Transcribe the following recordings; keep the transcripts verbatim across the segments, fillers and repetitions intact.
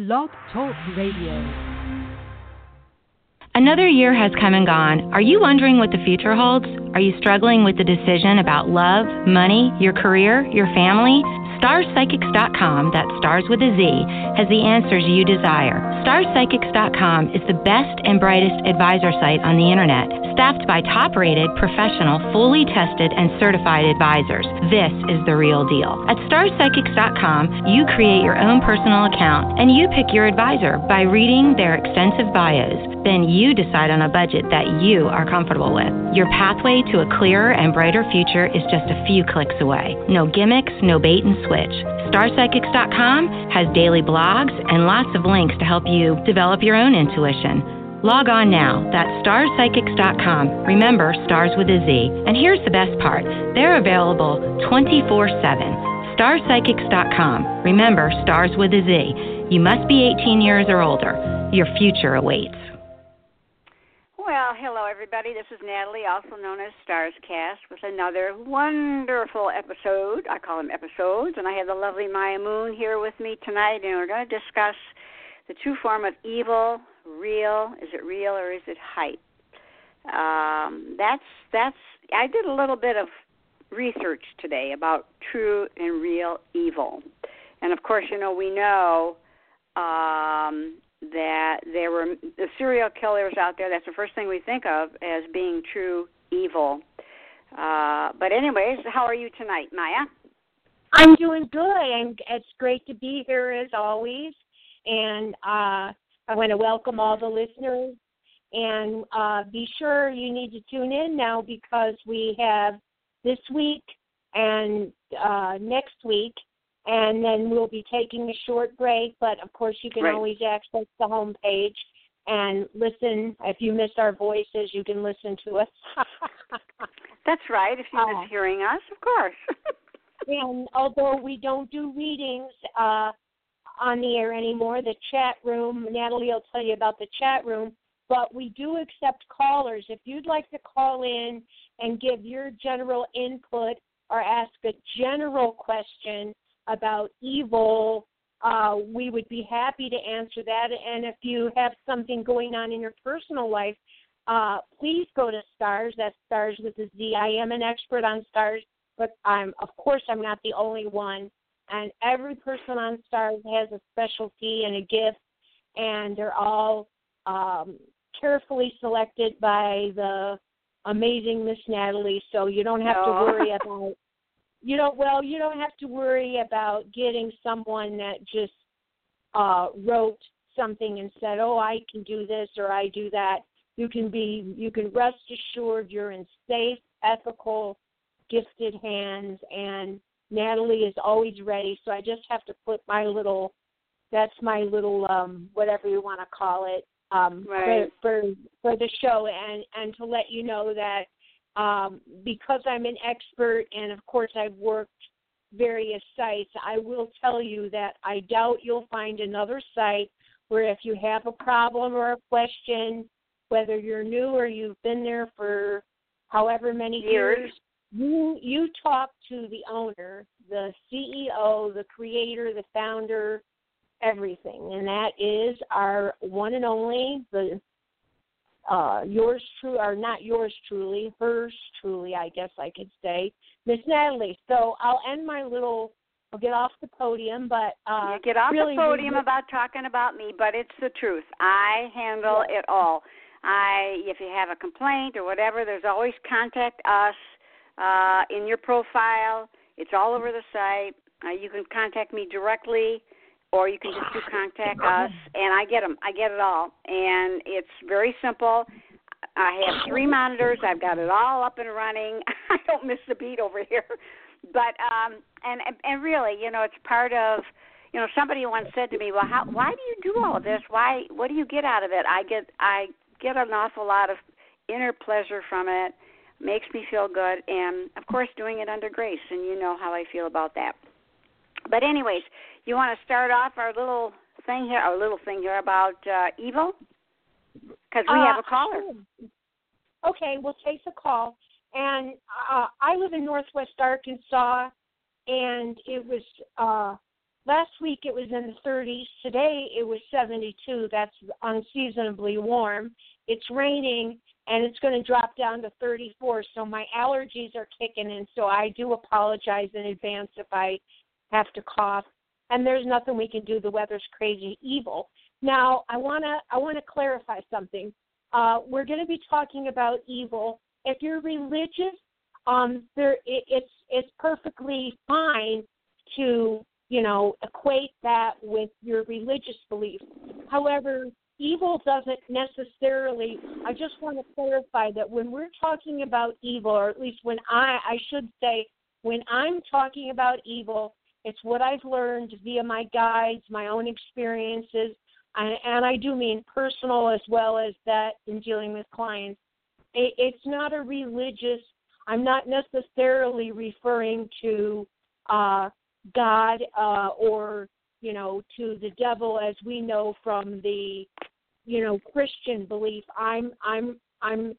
Blog Talk Radio. Another year has come and gone. Are you wondering what the future holds? Are you struggling with the decision about love, money, your career, your family? Stars Psychics dot com, that's stars with a Z, has the answers you desire. Stars Psychics dot com is the best and brightest advisor site on the internet, staffed by top-rated, professional, fully tested, and certified advisors. This is the real deal. At Stars Psychics dot com, you create your own personal account, and you pick your advisor by reading their extensive bios. Then you decide on a budget that you are comfortable with. Your pathway to a clearer and brighter future is just a few clicks away. No gimmicks, no bait and switch. Stars Psychics dot com has daily blogs and lots of links to help you develop your own intuition. Log on now. That's Stars Psychics dot com. Remember, stars with a Z. And here's the best part. They're available twenty-four seven. Stars Psychics dot com. Remember, stars with a Z. You must be eighteen years or older. Your future awaits. Well, hello, everybody. This is Natalie, also known as Starscast, with another wonderful episode. I call them episodes, and I have the lovely Maya Moon here with me tonight, and we're going to discuss the true form of evil, real. Is it real or is it hype? Um, that's that's. I did a little bit of research today about true and real evil, and of course, you know, we know. Um, that there were the serial killers out there. That's the first thing we think of as being true evil. Uh, but anyways, how are you tonight, Maya? I'm doing good, and it's great to be here as always. And uh, I want to welcome all the listeners. And uh, be sure you need to tune in now, because we have this week and uh, next week, and then we'll be taking a short break. But, of course, you can right. always access the homepage and listen. If you miss our voices, you can listen to us. That's right, if you uh, miss hearing us, of course. And although we don't do readings uh, on the air anymore, the chat room, Natalie will tell you about the chat room, but we do accept callers. If you'd like to call in and give your general input or ask a general question about evil, uh, we would be happy to answer that. And if you have something going on in your personal life, uh, please go to Stars. That's Stars with a Z. I am an expert on Stars, but I'm, of course, I'm not the only one. And every person on Stars has a specialty and a gift, and they're all um, carefully selected by the amazing Miss Natalie, so you don't have oh. to worry about You don't. Well, you don't have to worry about getting someone that just uh, wrote something and said, "Oh, I can do this or I do that." You can be. You can rest assured you're in safe, ethical, gifted hands. And Natalie is always ready. So I just have to put my little. That's my little um, whatever you want to call it um, right. for, for for the show, and and to let you know that. Um, because I'm an expert, and of course I've worked various sites, I will tell you that I doubt you'll find another site where if you have a problem or a question, whether you're new or you've been there for however many years, years you, you talk to the owner, the C E O, the creator, the founder, everything. And that is our one and only, the Uh, yours true, or not yours truly, hers truly, I guess I could say, Miss Natalie. So I'll end my little, I'll get off the podium, but uh, you get off really, the podium really, about talking about me, but it's the truth. I handle yeah. it all. I, if you have a complaint or whatever, there's always contact us uh, in your profile. It's all over the site. Uh, you can contact me directly. Or you can just do contact us, and I get them. I get it all, and it's very simple. I have three monitors. I've got it all up and running. I don't miss a beat over here. But um, and and really, you know, it's part of. You know, somebody once said to me, "Well, how, why do you do all of this? Why? What do you get out of it?" I get I get an awful lot of inner pleasure from it. Makes me feel good, and of course, doing it under grace. And you know how I feel about that. But anyways, you want to start off our little thing here, our little thing here about uh, evil? Because we uh, have a caller. Okay, we'll take the call. And uh, I live in Northwest Arkansas, and it was uh, last week it was in the thirties. Today it was seventy-two. That's unseasonably warm. It's raining, and it's going to drop down to thirty-four. So my allergies are kicking in, so I do apologize in advance if I have to cough. And there's nothing we can do. The weather's crazy evil. Now, I want to I want to clarify something. Uh, we're going to be talking about evil. If you're religious, um, there it, it's it's perfectly fine to, you know, equate that with your religious beliefs. However, evil doesn't necessarily, I just want to clarify that when we're talking about evil, or at least when I, I should say, when I'm talking about evil, it's what I've learned via my guides, my own experiences, and, and I do mean personal as well as that in dealing with clients. It, it's not a religious, I'm not necessarily referring to uh, God uh, or, you know, to the devil as we know from the, you know, Christian belief. I'm I'm I'm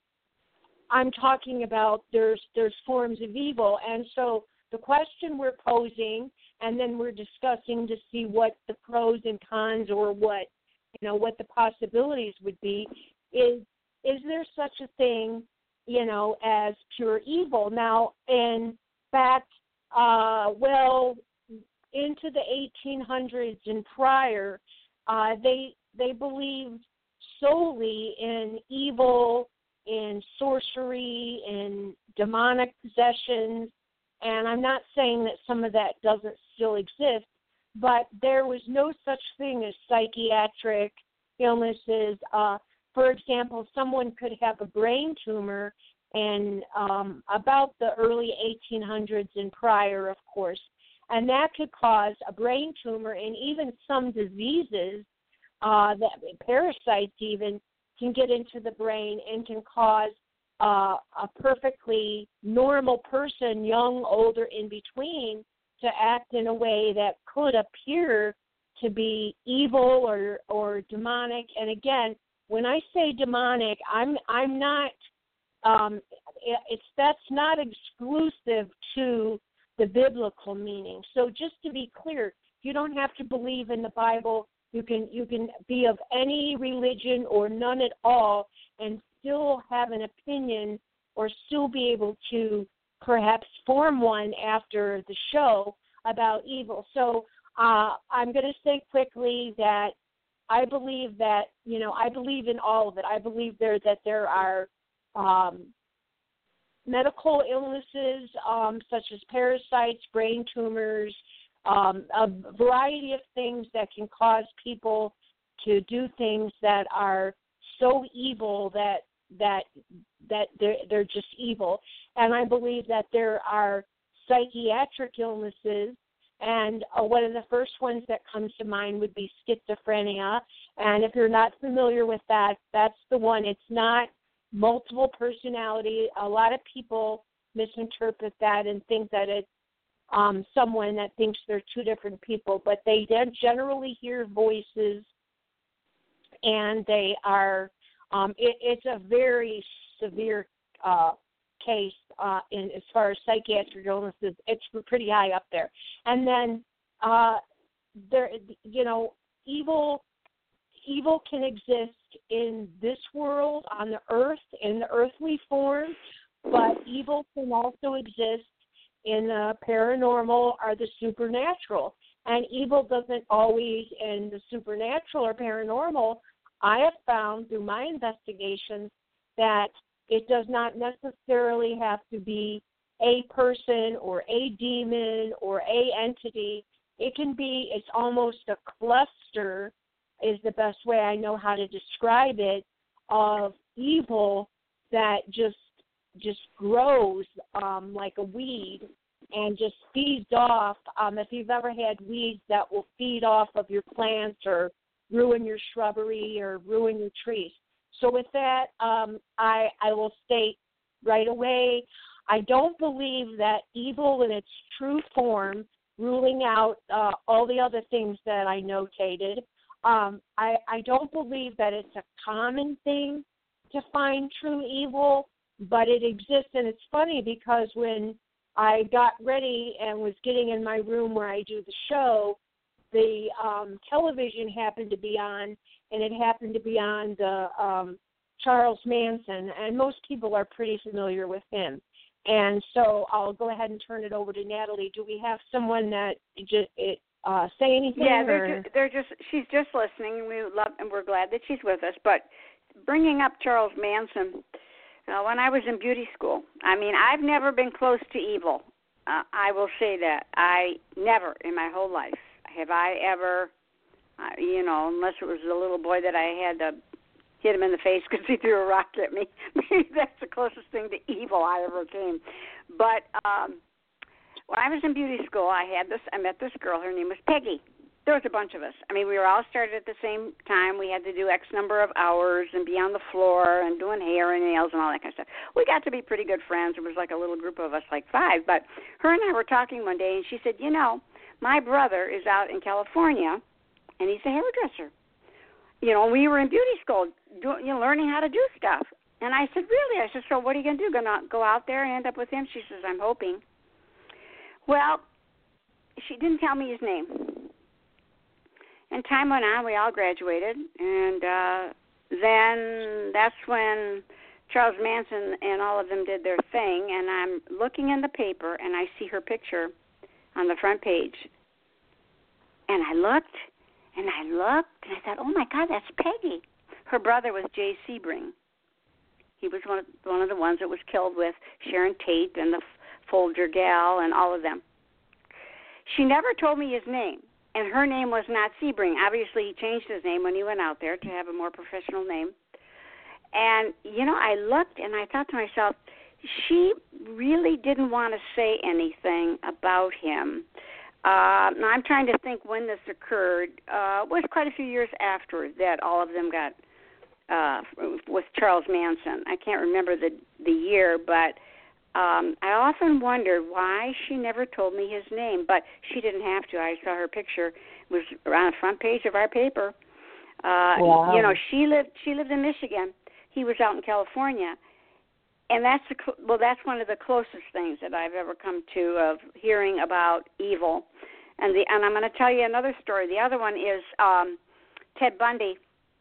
I'm talking about there's there's forms of evil, and so the question we're posing, and then we're discussing to see what the pros and cons, or what, you know, what the possibilities would be, is is there such a thing, you know, as pure evil? Now, in fact, uh, well, into the eighteen hundreds and prior, uh, they they believed solely in evil, in sorcery, in demonic possessions. And I'm not saying that some of that doesn't still exist, but there was no such thing as psychiatric illnesses. Uh, for example, someone could have a brain tumor, and um, about the early eighteen hundreds and prior, of course, and that could cause a brain tumor, and even some diseases, uh, that parasites even, can get into the brain and can cause uh, a perfectly normal person, young, older, in between, to act in a way that could appear to be evil or or demonic. And again, when I say demonic, I'm I'm not. Um, it's that's not exclusive to the biblical meaning. So just to be clear, you don't have to believe in the Bible. You can you can be of any religion or none at all and still have an opinion, or still be able to perhaps form one after the show about evil. So uh, I'm going to say quickly that I believe that, you know, I believe in all of it. I believe there that there are um, medical illnesses um, such as parasites, brain tumors, um, a variety of things that can cause people to do things that are so evil that that that they're, they're just evil. And I believe that there are psychiatric illnesses, and uh, one of the first ones that comes to mind would be schizophrenia. And if you're not familiar with that, that's the one. It's not multiple personality. A lot of people misinterpret that and think that it's um, someone that thinks they're two different people, but they generally hear voices, and they are, um, it, it's a very severe uh, case uh, in as far as psychiatric illnesses. It's pretty high up there. And then uh, there, you know, evil evil can exist in this world, on the earth, in the earthly form, but evil can also exist in the paranormal or the supernatural. And evil doesn't always, in the supernatural or paranormal, I have found through my investigations that it does not necessarily have to be a person or a demon or a entity. It can be, it's almost a cluster, is the best way I know how to describe it, of evil that just just grows um, like a weed and just feeds off. Um, if you've ever had weeds that will feed off of your plants or ruin your shrubbery or ruin your trees. So with that, um, I, I will state right away, I don't believe that evil in its true form, ruling out uh, all the other things that I notated, um, I, I don't believe that it's a common thing to find true evil, but it exists. And it's funny because when I got ready and was getting in my room where I do the show. The um, television happened to be on, and it happened to be on the um, Charles Manson, and most people are pretty familiar with him. And so I'll go ahead and turn it over to Natalie. Do we have someone that just it, uh, say anything? Yeah, they're or? just, they're just she's just listening, and we love and we're glad that she's with us. But bringing up Charles Manson, uh, when I was in beauty school, I mean, I've never been close to evil. Uh, I will say that I never in my whole life have I ever, uh, you know, unless it was the little boy that I had to hit him in the face because he threw a rock at me. Maybe that's the closest thing to evil I ever came. But um, when I was in beauty school, I had this. I met this girl. Her name was Peggy. There was a bunch of us. I mean, we were all started at the same time. We had to do X number of hours and be on the floor and doing hair and nails and all that kind of stuff. We got to be pretty good friends. It was like a little group of us, like five. But her and I were talking one day, and she said, you know, my brother is out in California, and he's a hairdresser. You know, we were in beauty school, doing, you know, learning how to do stuff. And I said, really? I said, so what are you going to do? Going to go out there and end up with him? She says, I'm hoping. Well, she didn't tell me his name. And time went on. We all graduated. And uh, then that's when Charles Manson and all of them did their thing. And I'm looking in the paper, and I see her picture on the front page. And I looked. And I looked, and I thought, oh, my God, that's Peggy. Her brother was Jay Sebring. He was one of, one of the ones that was killed with Sharon Tate and the Folger gal and all of them. She never told me his name, and her name was not Sebring. Obviously, he changed his name when he went out there to have a more professional name. And, you know, I looked, and I thought to myself, she really didn't want to say anything about him. Uh, now, I'm trying to think when this occurred. Uh, it was quite a few years after that all of them got uh, with Charles Manson. I can't remember the the year, but um, I often wondered why she never told me his name. But she didn't have to. I saw her picture. It was on the front page of our paper. Uh, wow. You know, she lived she lived in Michigan. He was out in California. And that's the, well, that's one of the closest things that I've ever come to of hearing about evil. And the and I'm going to tell you another story. The other one is um, Ted Bundy,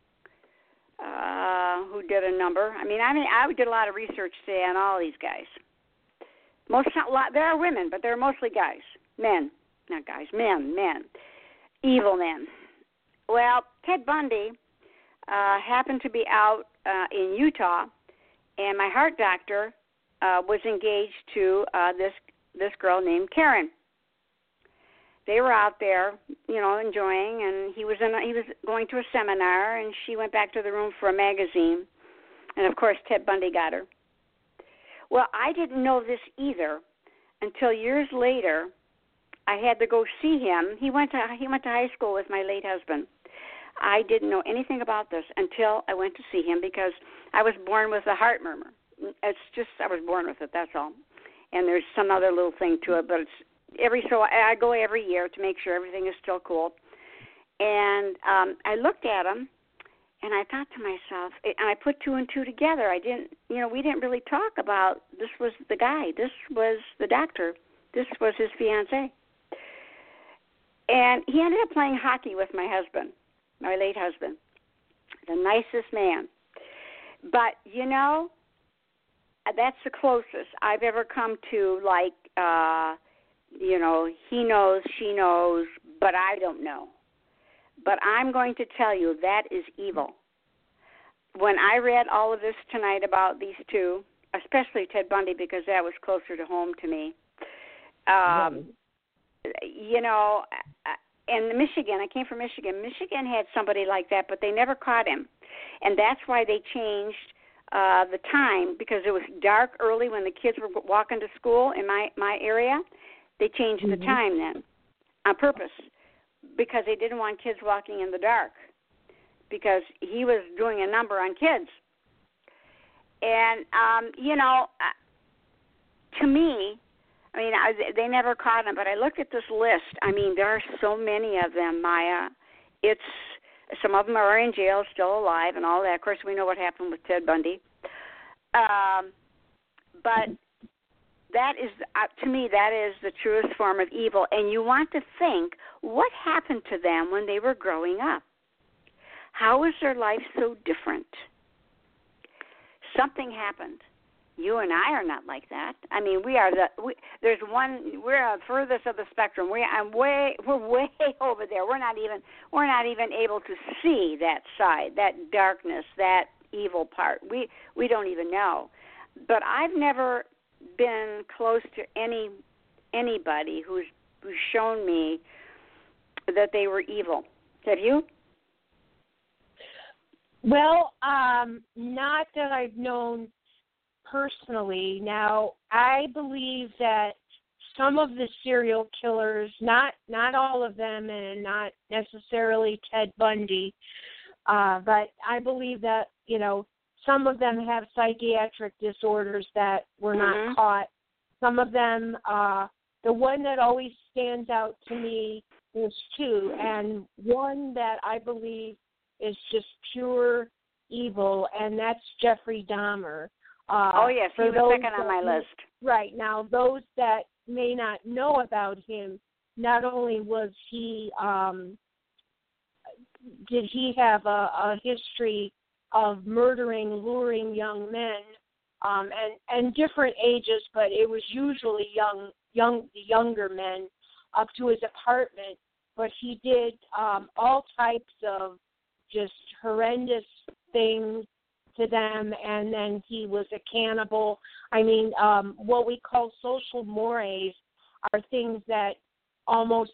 uh, who did a number. I mean, I mean, I did a lot of research today on all these guys. Most a lot, there are women, but they're mostly guys, men, not guys, men, men, evil men. Well, Ted Bundy uh, happened to be out uh, in Utah. And my heart doctor uh, was engaged to uh, this this girl named Karen. They were out there, you know, enjoying, and he was in a, he was going to a seminar, and she went back to the room for a magazine, and of course Ted Bundy got her. Well, I didn't know this either until years later. I had to go see him. He went to he went to high school with my late husband. I didn't know anything about this until I went to see him because I was born with a heart murmur. It's just I was born with it, that's all. And there's some other little thing to it, but it's every so I go every year to make sure everything is still cool. And um, I looked at him, and I thought to myself, and I put two and two together. I didn't, you know, we didn't really talk about this was the guy. This was the doctor. This was his fiancée. And he ended up playing hockey with my husband. My late husband, the nicest man. But, you know, that's the closest I've ever come to, like, uh, you know, he knows, she knows, but I don't know. But I'm going to tell you that is evil. When I read all of this tonight about these two, especially Ted Bundy, because that was closer to home to me, um, you know, in Michigan, I came from Michigan. Michigan had somebody like that, but they never caught him. And that's why they changed uh, the time, because it was dark early when the kids were walking to school in my, my area. They changed mm-hmm. the time then on purpose because they didn't want kids walking in the dark because he was doing a number on kids. And, um, you know, to me, I mean, I, they never caught him, but I looked at this list. I mean, there are so many of them, Maya. It's some of them are in jail, still alive, and all that. Of course, we know what happened with Ted Bundy. Um, but that is, uh, to me, that is the truest form of evil. And you want to think, what happened to them when they were growing up? How is their life so different? Something happened. You and I are not like that. I mean, we are the. We, there's one. We're the furthest of the spectrum. We, I'm way. We're way over there. We're not even. We're not even able to see that side, that darkness, that evil part. We we don't even know. But I've never been close to any anybody who's who's shown me that they were evil. Have you? Well, um, not that I've known personally. Now, I believe that some of the serial killers, not not all of them, and not necessarily Ted Bundy, uh, but I believe that, you know, some of them have psychiatric disorders that were not mm-hmm. caught. Some of them, uh, the one that always stands out to me, there's two, and one that I believe is just pure evil, and that's Jeffrey Dahmer. Uh, oh, yes, he was second on my list. Right. Now, those that may not know about him, not only was he, um, did he have a, a history of murdering, luring young men, um, and, and different ages, but it was usually young, young, younger men up to his apartment, but he did um, all types of just horrendous things to them, and then he was a cannibal. I mean, um, what we call social mores are things that almost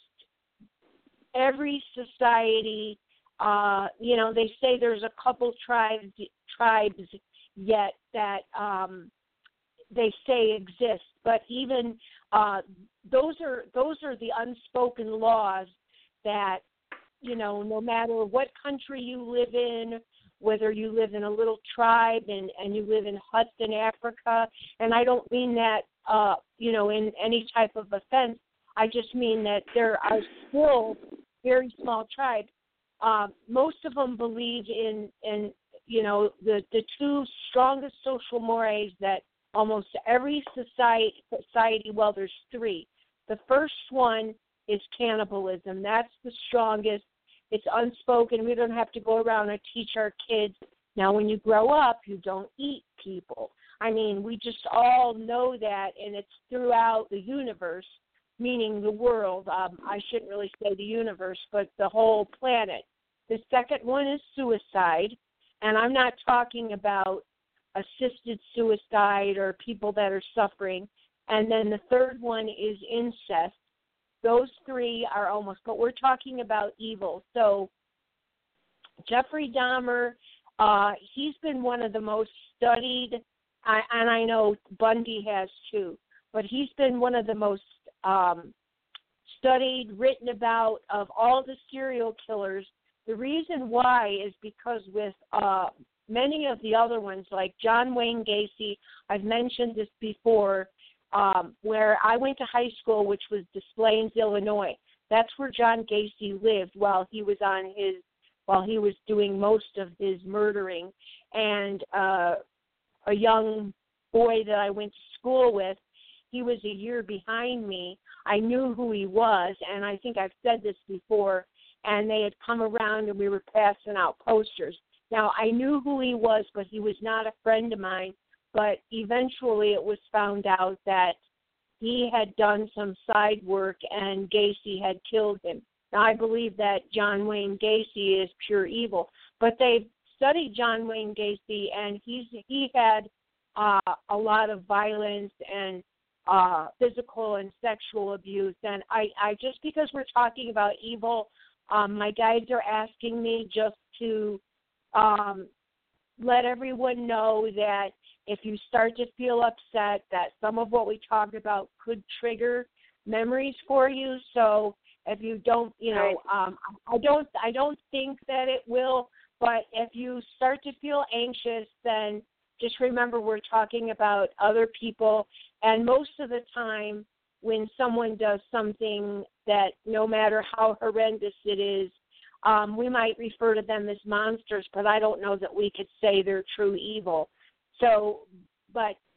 every society, uh, you know, they say there's a couple tribes tribes yet that um, they say exist, but even uh, those are those are the unspoken laws that, you know, no matter what country you live in, whether you live in a little tribe and, and you live in huts in Africa, and I don't mean that, uh, you know, in any type of offense. I just mean that there are still very small tribes. Uh, most of them believe in, in you know, the, the two strongest social mores that almost every society, society, well, there's three. The first one is cannibalism. That's the strongest. It's unspoken. We don't have to go around and teach our kids. Now, when you grow up, you don't eat people. I mean, we just all know that, and it's throughout the universe, meaning the world. Um, I shouldn't really say the universe, but the whole planet. The second one is suicide, and I'm not talking about assisted suicide or people that are suffering. And then the third one is incest. Those three are almost, but we're talking about evil. So Jeffrey Dahmer, uh, he's been one of the most studied, I, and I know Bundy has too, but he's been one of the most um, studied, written about of all the serial killers. The reason why is because with uh, many of the other ones, like John Wayne Gacy, I've mentioned this before, Um, where I went to high school, which was Des Plaines, Illinois. That's where John Gacy lived while he was on his, while he was doing most of his murdering. And uh, a young boy that I went to school with, he was a year behind me. I knew who he was, and I think I've said this before, and they had come around and we were passing out posters. Now, I knew who he was, but he was not a friend of mine. But eventually it was found out that he had done some side work and Gacy had killed him. Now, I believe that John Wayne Gacy is pure evil. But they've studied John Wayne Gacy, and he's he had uh, a lot of violence and uh, physical and sexual abuse. And I, I just because we're talking about evil, um, my guides are asking me just to um, let everyone know that if you start to feel upset, that some of what we talked about could trigger memories for you. So if you don't, you know, um, I don't, I don't think that it will. But if you start to feel anxious, then just remember we're talking about other people. And most of the time, when someone does something that, no matter how horrendous it is, um, we might refer to them as monsters. But I don't know that we could say they're true evil. So, but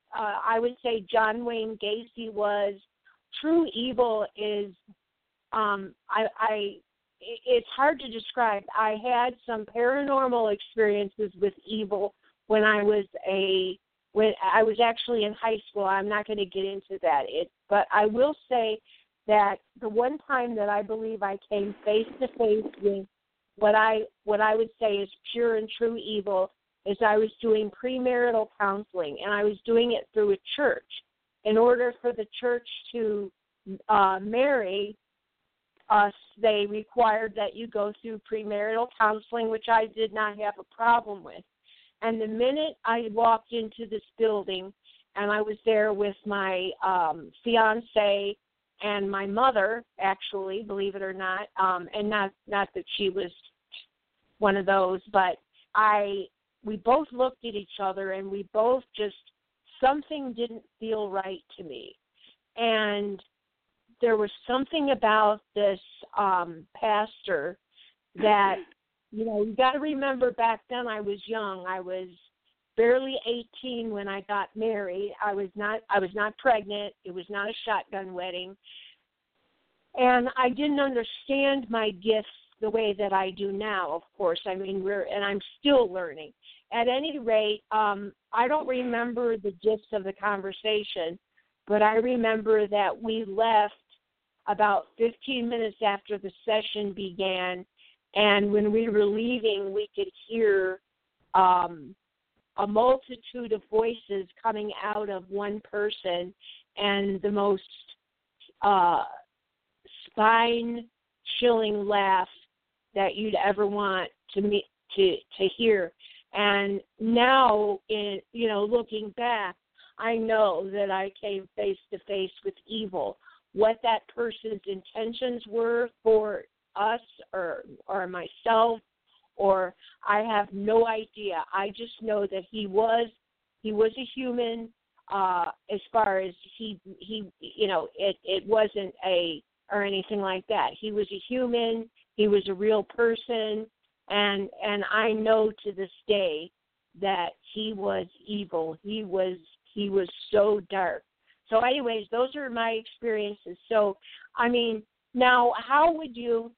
uh, I would say John Wayne Gacy was. True evil is, um, I, I, it's hard to describe. I had some paranormal experiences with evil when I was a, when I was actually in high school. I'm not going to get into that. It, but I will say that the one time that I believe I came face to face with what I, what I would say is pure and true evil is I was doing premarital counseling, and I was doing it through a church. In order for the church to uh, marry us, they required that you go through premarital counseling, which I did not have a problem with. And the minute I walked into this building, and I was there with my um, fiance and my mother, actually, believe it or not, um, and not not that she was one of those, but I we both looked at each other, and we both just, something didn't feel right to me. And there was something about this um, pastor that, you know, you got to remember back then I was young. I was barely eighteen when I got married. I was not I was not pregnant. It was not a shotgun wedding. And I didn't understand my gifts the way that I do now, of course. I mean, we're and I'm still learning. At any rate, um, I don't remember the gist of the conversation, but I remember that we left about fifteen minutes after the session began, and when we were leaving, we could hear um, a multitude of voices coming out of one person, and the most uh, spine-chilling laugh that you'd ever want to meet, to to hear. And now, in you know, looking back, I know that I came face to face with evil. What that person's intentions were for us or or myself, or I have no idea. I just know that he was he was a human. Uh, as far as he he you know, it it wasn't a or anything like that. He was a human. He was a real person. And and I know to this day that he was evil. He was he was so dark. So anyways, those are my experiences. So, I mean, now how would you,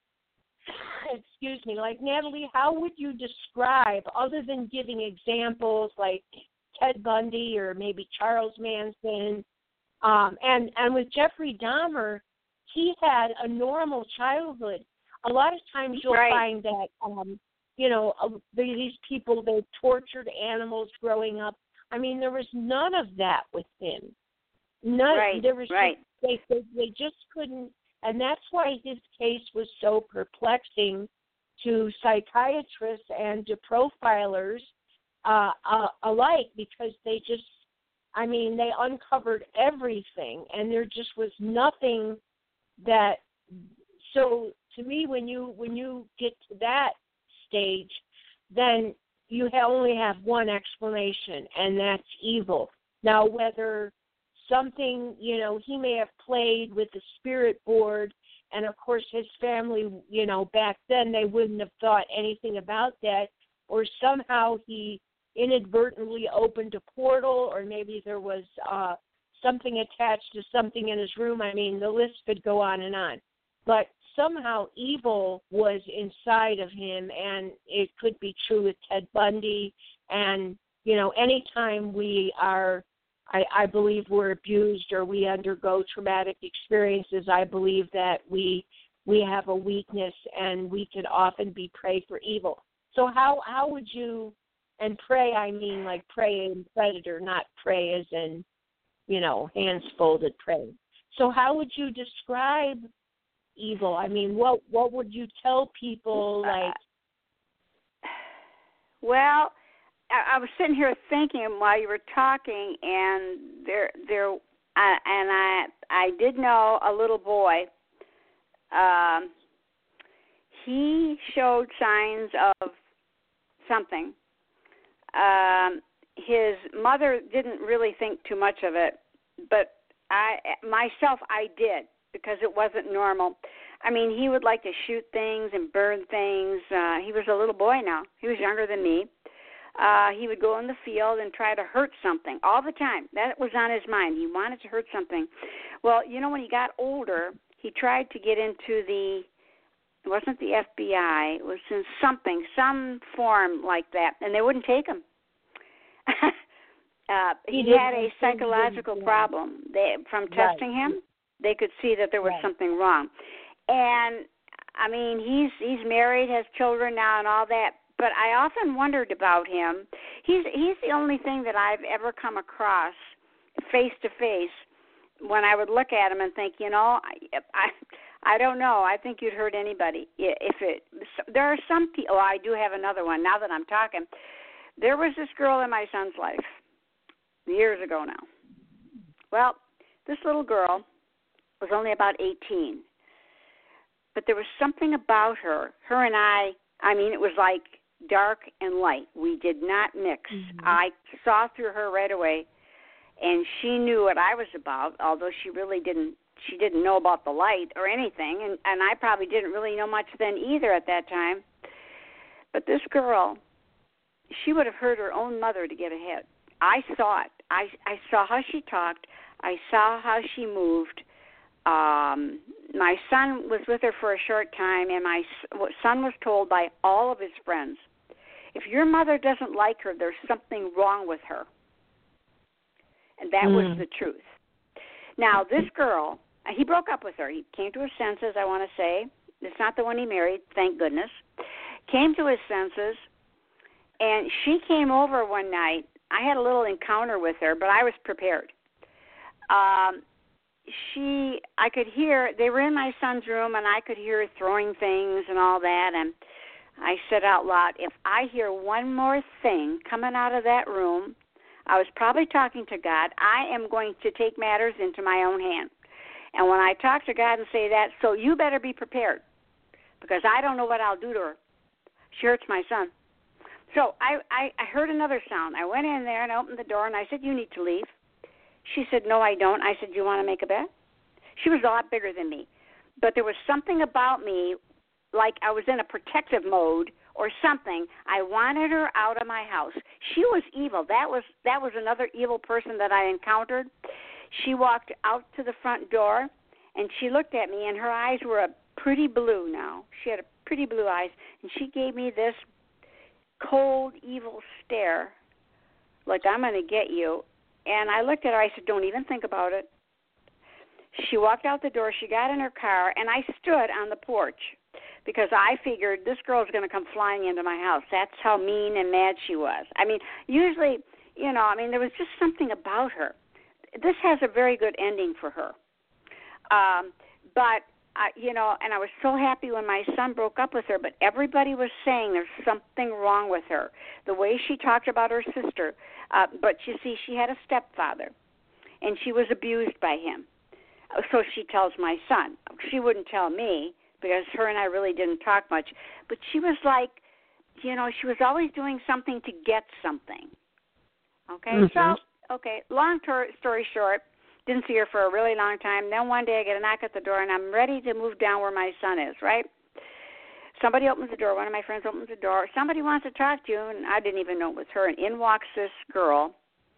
excuse me, like Natalie, how would you describe, other than giving examples like Ted Bundy or maybe Charles Manson, um, and, and with Jeffrey Dahmer, he had a normal childhood. A lot of times you'll right. find that, um, you know, uh, these people, they tortured animals growing up. I mean, there was none of that with him. None. Right, there was right. Just, they, they, they just couldn't, and that's why his case was so perplexing to psychiatrists and to profilers uh, uh, alike, because they just, I mean, they uncovered everything, and there just was nothing that, so to me, when you when you get to that stage, then you ha- only have one explanation, and that's evil. Now, whether something, you know, he may have played with the spirit board, and of course his family, you know, back then they wouldn't have thought anything about that, or somehow he inadvertently opened a portal, or maybe there was uh, something attached to something in his room. I mean, the list could go on and on. But somehow evil was inside of him, and it could be true with Ted Bundy. And, you know, anytime we are, I, I believe we're abused or we undergo traumatic experiences, I believe that we we have a weakness, and we can often be prey for evil. So how, how would you, and prey, I mean like prey in predator, not prey as in, you know, hands folded prey. So how would you describe evil? I mean, what what would you tell people, like? Uh, well, I, I was sitting here thinking while you were talking, and there there, uh, and I I did know a little boy. Um, he showed signs of something. Um, his mother didn't really think too much of it, but I myself I did, because it wasn't normal. I mean, he would like to shoot things and burn things. Uh, he was a little boy now. He was younger than me. uh, he would go in the field and try to hurt something all the time. That was on his mind. He wanted to hurt something. Well, you know, when he got older, he tried to get into the, it wasn't the F B I, it was in something, some form like that, and they wouldn't take him. uh, he, he had a psychological problem. They, from testing right. him, they could see that there was right. something wrong. And, I mean, he's he's married, has children now and all that, but I often wondered about him. He's he's the only thing that I've ever come across face to face when I would look at him and think, you know, I, I I don't know. I think you'd hurt anybody if it. There are some people. Oh, I do have another one. Now that I'm talking, there was this girl in my son's life years ago now. Well, this little girl was only about eighteen, but there was something about her. Her and I. I mean, it was like dark and light. We did not mix. Mm-hmm. I saw through her right away, and she knew what I was about, although she really didn't. She didn't know about the light or anything, and, and I probably didn't really know much then either at that time. But this girl, she would have hurt her own mother to get ahead. I saw it. I, I saw how she talked. I saw how she moved. Um, my son was with her for a short time, and my son was told by all of his friends, if your mother doesn't like her, there's something wrong with her. And that mm. was the truth. Now, this girl, he broke up with her. He came to his senses, I want to say. It's not the one he married, thank goodness. Came to his senses, and she came over one night. I had a little encounter with her, but I was prepared. Um, she, I could hear, they were in my son's room, and I could hear her throwing things and all that, and I said out loud, if I hear one more thing coming out of that room, I was probably talking to God, I am going to take matters into my own hand. And when I talk to God and say that, so you better be prepared, because I don't know what I'll do to her. She hurts my son. So I, I, I heard another sound. I went in there and opened the door, and I said, you need to leave. She said, no, I don't. I said, do you want to make a bet? She was a lot bigger than me. But there was something about me, like I was in a protective mode or something. I wanted her out of my house. She was evil. That was that was another evil person that I encountered. She walked out to the front door, and she looked at me, and her eyes were a pretty blue now. She had a pretty blue eyes, and she gave me this cold, evil stare, like, I'm going to get you. And I looked at her. I said, don't even think about it. She walked out the door. She got in her car, and I stood on the porch because I figured this girl's going to come flying into my house. That's how mean and mad she was. I mean, usually, you know, I mean, there was just something about her. This has a very good ending for her. Um, but, uh, you know, and I was so happy when my son broke up with her, but everybody was saying there's something wrong with her. The way she talked about her sister. Uh, but, you see, she had a stepfather, and she was abused by him. So she tells my son. She wouldn't tell me because her and I really didn't talk much. But she was like, you know, she was always doing something to get something. Okay? Mm-hmm. So, okay, long tor- story short, didn't see her for a really long time. Then one day I get a knock at the door, and I'm ready to move down where my son is, right? Somebody opens the door. One of my friends opens the door. Somebody wants to talk to you, and I didn't even know it was her. And in walks this girl.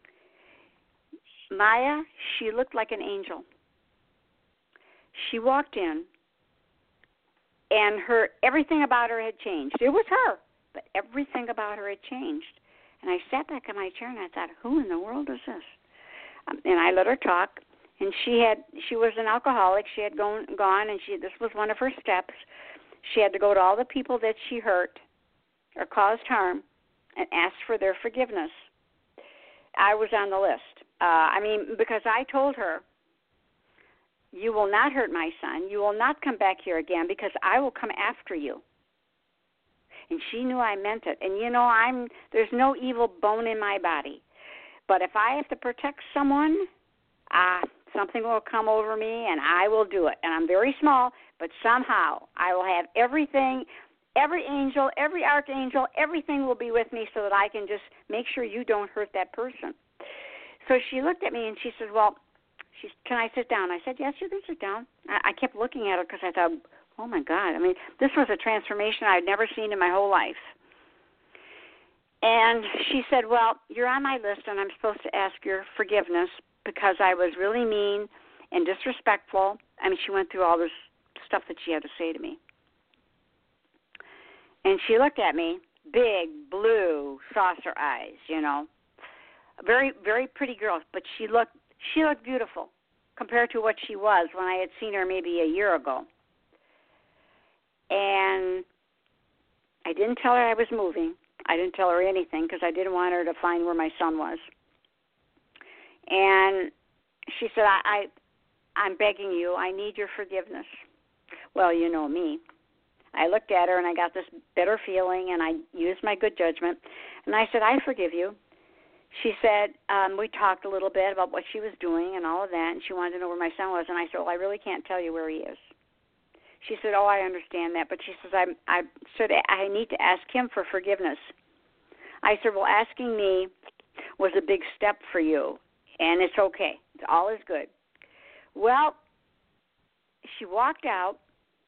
Maya, she looked like an angel. She walked in, and her everything about her had changed. It was her, but everything about her had changed. And I sat back in my chair, and I thought, who in the world is this? Um, and I let her talk, and she had she was an alcoholic. She had gone, gone, and she this was one of her steps. She had to go to all the people that she hurt or caused harm and ask for their forgiveness. I was on the list. Uh, I mean, because I told her, you will not hurt my son. You will not come back here again because I will come after you. And she knew I meant it. And, you know, I'm there's no evil bone in my body. But if I have to protect someone, ah, something will come over me, and I will do it. And I'm very small, but somehow I will have everything, every angel, every archangel, everything will be with me so that I can just make sure you don't hurt that person. So she looked at me, and she said, well, She said, can I sit down? I said, yes, you can sit down. I, I kept looking at her because I thought, oh, my God. I mean, this was a transformation I'd never seen in my whole life. And And she said, well, you're on my list, and I'm supposed to ask your forgiveness because I was really mean and disrespectful. I mean, she went through all this stuff that she had to say to me. And she looked at me, big, blue, saucer eyes, you know. Very, very pretty girl, but she looked she looked beautiful compared to what she was when I had seen her maybe a year ago. And I didn't tell her I was moving. I didn't tell her anything because I didn't want her to find where my son was. And she said, I, I, I'm begging you, I need your forgiveness. Well, you know me. I looked at her and I got this bitter feeling, and I used my good judgment. And I said, I forgive you. She said, um, we talked a little bit about what she was doing and all of that, and she wanted to know where my son was. And I said, well, I really can't tell you where he is. She said, oh, I understand that. But she says, I, I said, I need to ask him for forgiveness. I said, well, asking me was a big step for you, and it's okay. All is good. Well, she walked out,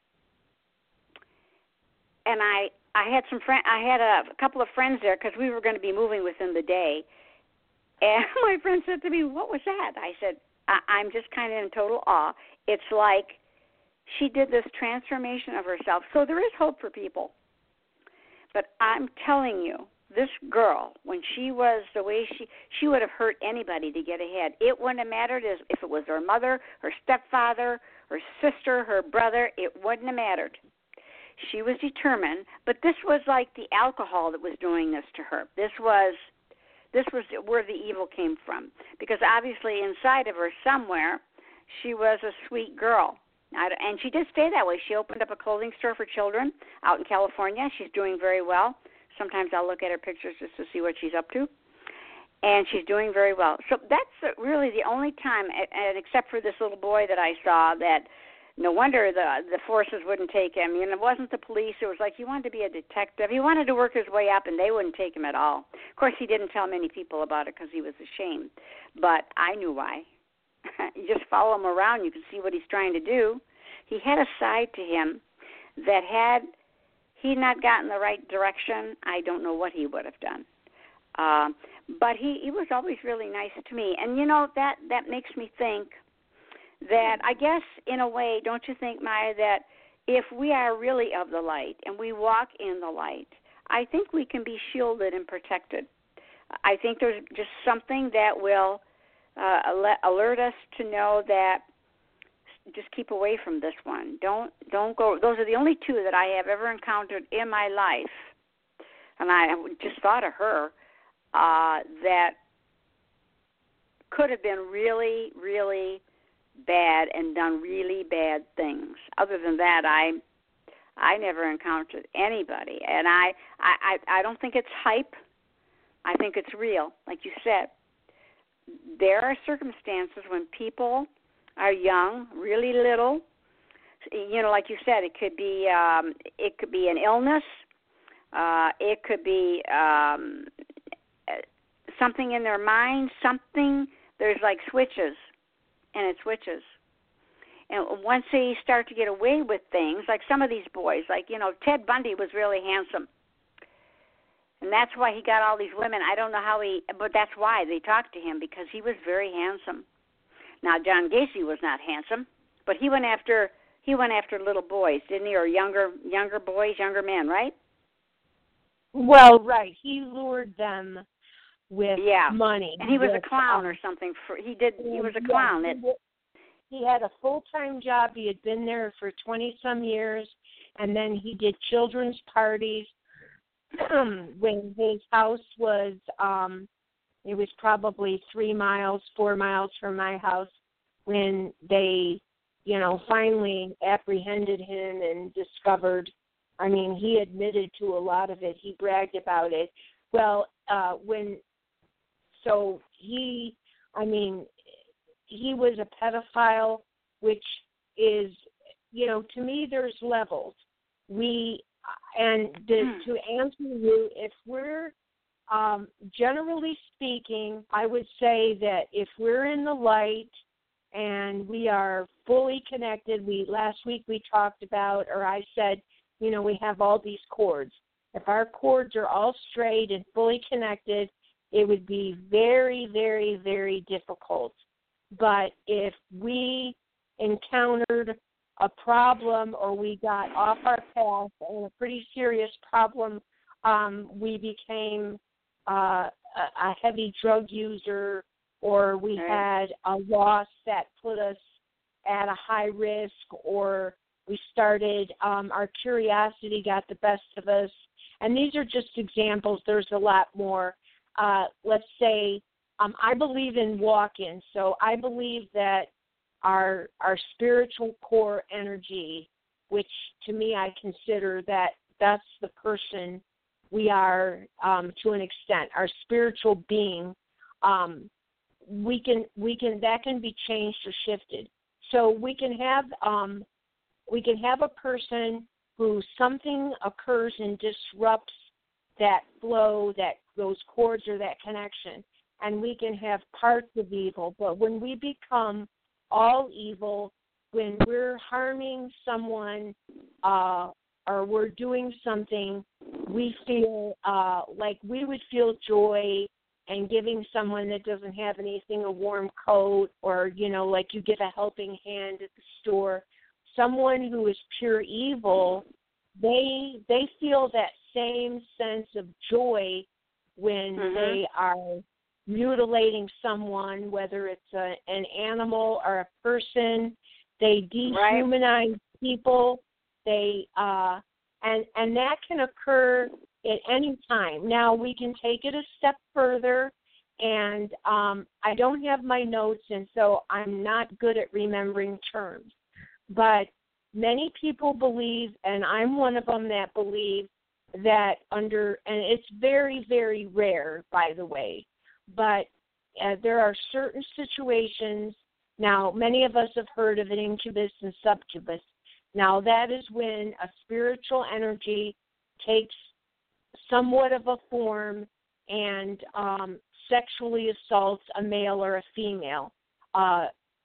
and I, I had some friend, I had a, a couple of friends there because we were going to be moving within the day. And my friend said to me, what was that? I said, I, I'm just kind of in total awe. It's like she did this transformation of herself. So there is hope for people. But I'm telling you, this girl, when she was the way she, she would have hurt anybody to get ahead. It wouldn't have mattered if it was her mother, her stepfather, her sister, her brother. It wouldn't have mattered. She was determined, but this was like the alcohol that was doing this to her. This was, this was where the evil came from, because obviously inside of her somewhere, she was a sweet girl. And she did stay that way. She opened up a clothing store for children out in California. She's doing very well. Sometimes I'll look at her pictures just to see what she's up to. And she's doing very well. So that's really the only time, and except for this little boy that I saw, that no wonder the the forces wouldn't take him. You know, it wasn't the police. It was like he wanted to be a detective. He wanted to work his way up, and they wouldn't take him at all. Of course, he didn't tell many people about it because he was ashamed. But I knew why. You just follow him around, you can see what he's trying to do. He had a side to him that had he not gotten the right direction, I don't know what he would have done. Uh, but he, he was always really nice to me. And, you know, that, that makes me think that I guess in a way, don't you think, Maya, that if we are really of the light and we walk in the light, I think we can be shielded and protected. I think there's just something that will uh, alert us to know that just keep away from this one. Don't don't go. Those are the only two that I have ever encountered in my life, and I just thought of her, uh, that could have been really, really bad and done really bad things. Other than that, I I never encountered anybody, and I I, I don't think it's hype. I think it's real. Like you said, there are circumstances when people are young, really little. You know, like you said, it could be um, it could be an illness. Uh, it could be um, something in their mind. Something there's like switches, and it switches. And once they start to get away with things, like some of these boys, like you know, Ted Bundy was really handsome, and that's why he got all these women. I don't know how he, but that's why they talked to him, because he was very handsome. Now, John Gacy was not handsome, but he went after he went after little boys, didn't he, or younger younger boys, younger men, right? Well, right. He lured them with yeah. money. And he was with, a clown um, or something. For, he did. He was a clown. Yeah, he, he had a full-time job. He had been there for twenty-some years, and then he did children's parties when his house was um, – it was probably three miles, four miles from my house when they, you know, finally apprehended him and discovered, I mean, he admitted to a lot of it. He bragged about it. Well, uh, when, so he, I mean, he was a pedophile, which is, you know, to me there's levels. We, and to, to answer you, if we're, Um, generally speaking, I would say that if we're in the light and we are fully connected, we last week we talked about, or I said, you know, we have all these cords. if our cords are all straight and fully connected, it would be very, very, very difficult. But if we encountered a problem or we got off our path and a pretty serious problem, um, we became uh, a, a heavy drug user, or we had a loss that put us at a high risk, or we started, um, our curiosity got the best of us. And these are just examples. There's a lot more. Uh, let's say um, I believe in walk-in, so I believe that our our spiritual core energy, which to me I consider that that's the person we are um, to an extent, our spiritual being, um, we can we can that can be changed or shifted. So we can have um, we can have a person who something occurs and disrupts that flow, that those cords or that connection, and we can have parts of evil. But when we become all evil, when we're harming someone uh, or we're doing something, we feel uh, like we would feel joy and giving someone that doesn't have anything a warm coat, or, you know, like you give a helping hand at the store. Someone who is pure evil, they they feel that same sense of joy when mm-hmm. they are mutilating someone, whether it's a, an animal or a person. They dehumanize right. people. They uh, and and that can occur at any time. Now we can take it a step further, and um, I don't have my notes, and so I'm not good at remembering terms. But many people believe, and I'm one of them that believe, that under, and it's very, very rare, by the way, but uh, there are certain situations. Now, many of us have heard of an incubus and succubus. Now, that is when a spiritual energy takes somewhat of a form and um, sexually assaults a male or a female. Uh,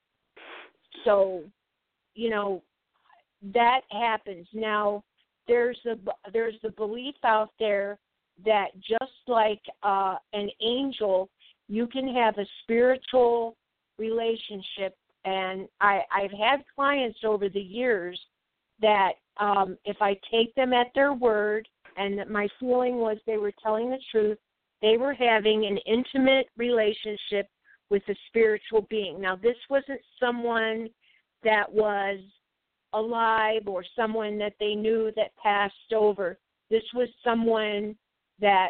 so, you know, that happens. Now, there's a there's the belief out there that just like uh, an angel, you can have a spiritual relationship. And I, I've had clients over the years that um, if I take them at their word, and that my feeling was they were telling the truth, they were having an intimate relationship with a spiritual being. Now, this wasn't someone that was alive or someone that they knew that passed over. This was someone that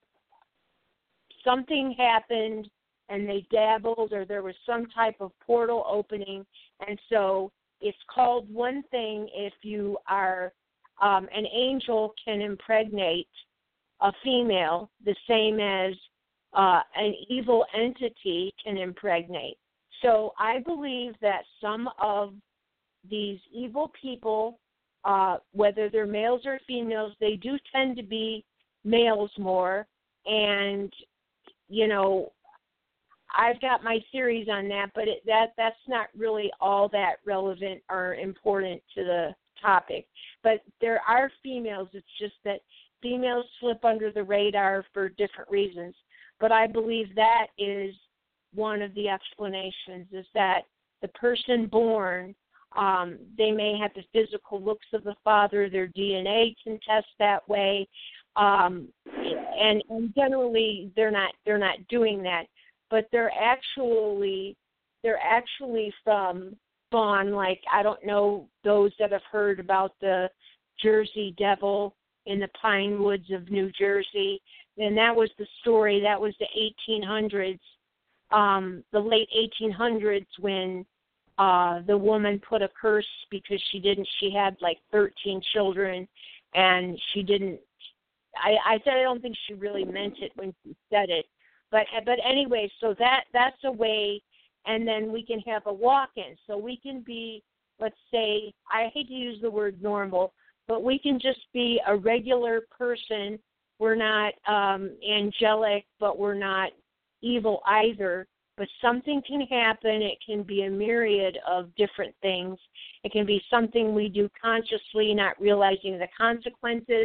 something happened and they dabbled, or there was some type of portal opening. And so it's called one thing if you are, um, an angel can impregnate a female the same as uh, an evil entity can impregnate. So I believe that some of these evil people, uh, whether they're males or females, they do tend to be males more. And, you know, I've got my theories on that, but it, that that's not really all that relevant or important to the topic. But there are females. It's just that females slip under the radar for different reasons. But I believe that is one of the explanations, is that the person born, um, they may have the physical looks of the father, their D N A can test that way, um, and, and generally they're not they're not doing that. But they're actually they're actually from spawn, like, I don't know those that have heard about the Jersey Devil in the pine woods of New Jersey. And that was the story. That was the eighteen hundreds, um, the late eighteen hundreds, when uh, the woman put a curse because she didn't, she had like thirteen children, and she didn't, I, I said I don't think she really meant it when she said it. But but anyway, so that that's a way, and then we can have a walk-in. So we can be, let's say, I hate to use the word normal, but we can just be a regular person. We're not um, angelic, but we're not evil either. But something can happen. It can be a myriad of different things. It can be something we do consciously, not realizing the consequences.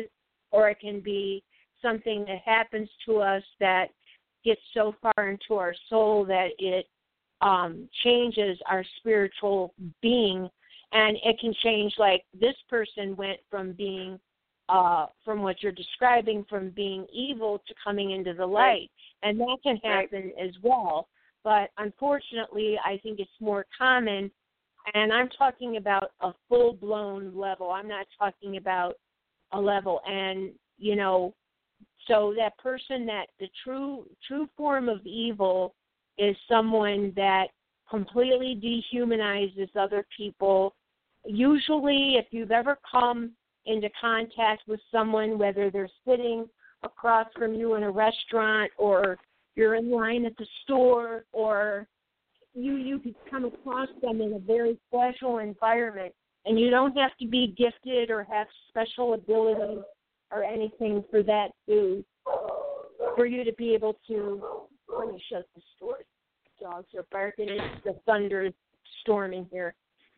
or it can be something that happens to us that gets so far into our soul that it um, changes our spiritual being, and it can change, like this person went from being, uh, from what you're describing, from being evil to coming into the light, right. And that can happen right. as well. But unfortunately, I think it's more common, and I'm talking about a full-blown level. I'm not talking about a level, and, you know, so that person, that the true true form of evil is someone that completely dehumanizes other people. Usually, if you've ever come into contact with someone, whether they're sitting across from you in a restaurant or you're in line at the store, or you you could come across them in a very casual environment, and you don't have to be gifted or have special abilities or anything for that to, for you to be able to, let me shut the door. Dogs are barking, it's the thunder storming here.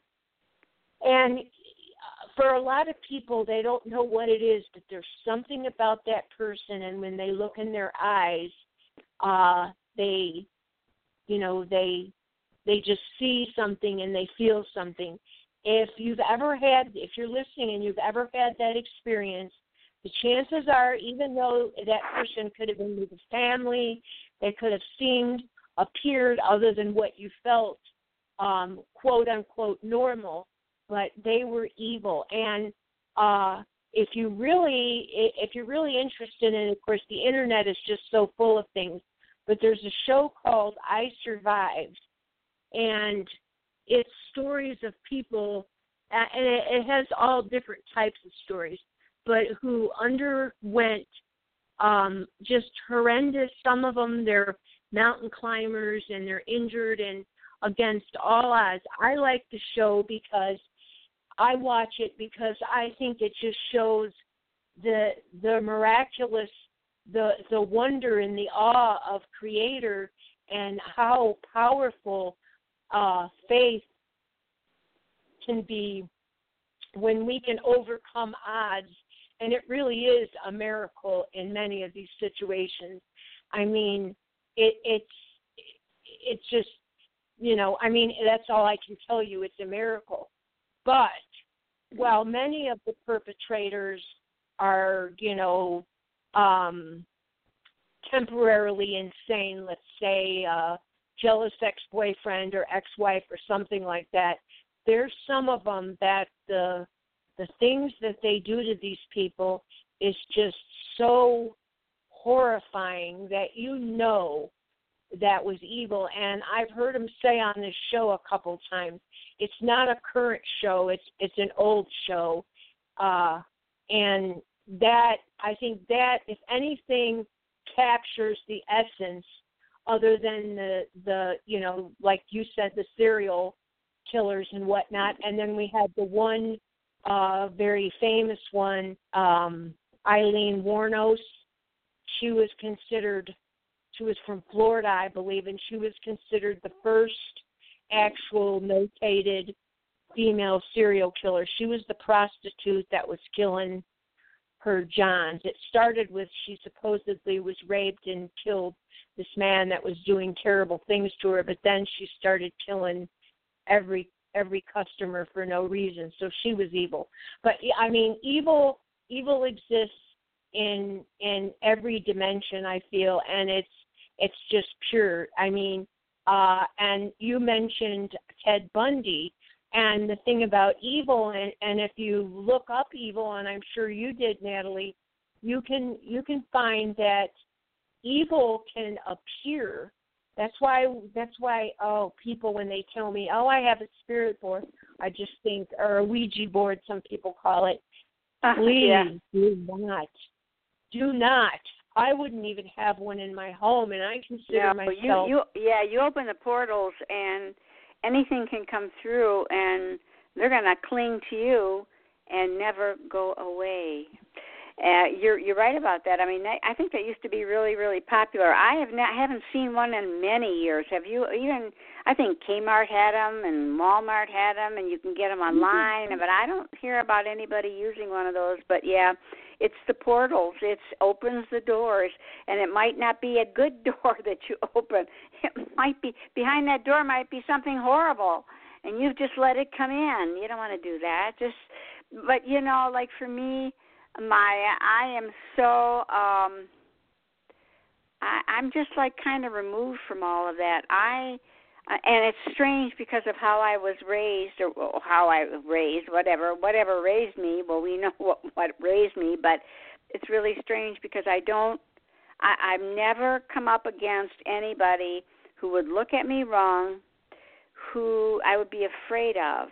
And for a lot of people, they don't know what it is, but there's something about that person, and when they look in their eyes, uh, they, you know, they, they just see something and they feel something. If you've ever had, if you're listening and you've ever had that experience, the chances are, even though that person could have been with a family, they could have seemed, appeared other than what you felt, um, quote unquote, normal, but they were evil. And uh, if you really, if you're really interested in, of course, the internet is just so full of things. But there's a show called I Survived, and it's stories of people, and it has all different types of stories, but who underwent um, just horrendous, some of them, they're mountain climbers and they're injured and against all odds. I like the show because I watch it because I think it just shows the the miraculous, the the wonder and the awe of Creator, and how powerful uh, faith can be when we can overcome odds. And it really is a miracle in many of these situations. I mean, it, it's it's just, you know, I mean, that's all I can tell you. It's a miracle. But while many of the perpetrators are, you know, um, temporarily insane, let's say uh, jealous ex-boyfriend or ex-wife or something like that, there's some of them that the the things that they do to these people is just so horrifying that you know that was evil. And I've heard him say on this show a couple times, it's not a current show, it's it's an old show. Uh, and that, I think that, if anything, captures the essence, other than the, the you know, like you said, the serial killers and whatnot. And then we had the one uh, very famous one, um, Eileen Wuornos. She was considered, she was from Florida, I believe, and she was considered the first actual notated female serial killer. She was the prostitute that was killing her Johns. It started with, she supposedly was raped and killed this man that was doing terrible things to her, but then she started killing every every customer for no reason. So she was evil. But I mean, evil evil exists in in every dimension, I feel, and it's it's just pure. I mean, uh, and you mentioned Ted Bundy, and the thing about evil, and, and if you look up evil, and I'm sure you did, Natalie, you can you can find that evil can appear. That's why that's why oh people, when they tell me, oh, I have a spirit board, I just think, or a Ouija board, some people call it. Uh, Please yeah. do not. Do not. I wouldn't even have one in my home, and I consider no, myself. You, you, yeah, you open the portals, and anything can come through, and they're going to cling to you and never go away. Uh, you're you're right about that. I mean, I think that used to be really, really popular. I have not haven't seen one in many years. Have you? Even I think Kmart had them and Walmart had them, and you can get them online. But I don't hear about anybody using one of those. But yeah, it's the portals. It opens the doors, and it might not be a good door that you open. It might be behind that door might be something horrible, and you've just let it come in. You don't want to do that. Just, but you know, like for me, Maya, I am so. Um, I, I'm just like kind of removed from all of that. I. Uh, and it's strange because of how I was raised, or, or how I was raised, whatever, whatever raised me. Well, we know what, what raised me, but it's really strange because I don't, I, I've never come up against anybody who would look at me wrong, who I would be afraid of.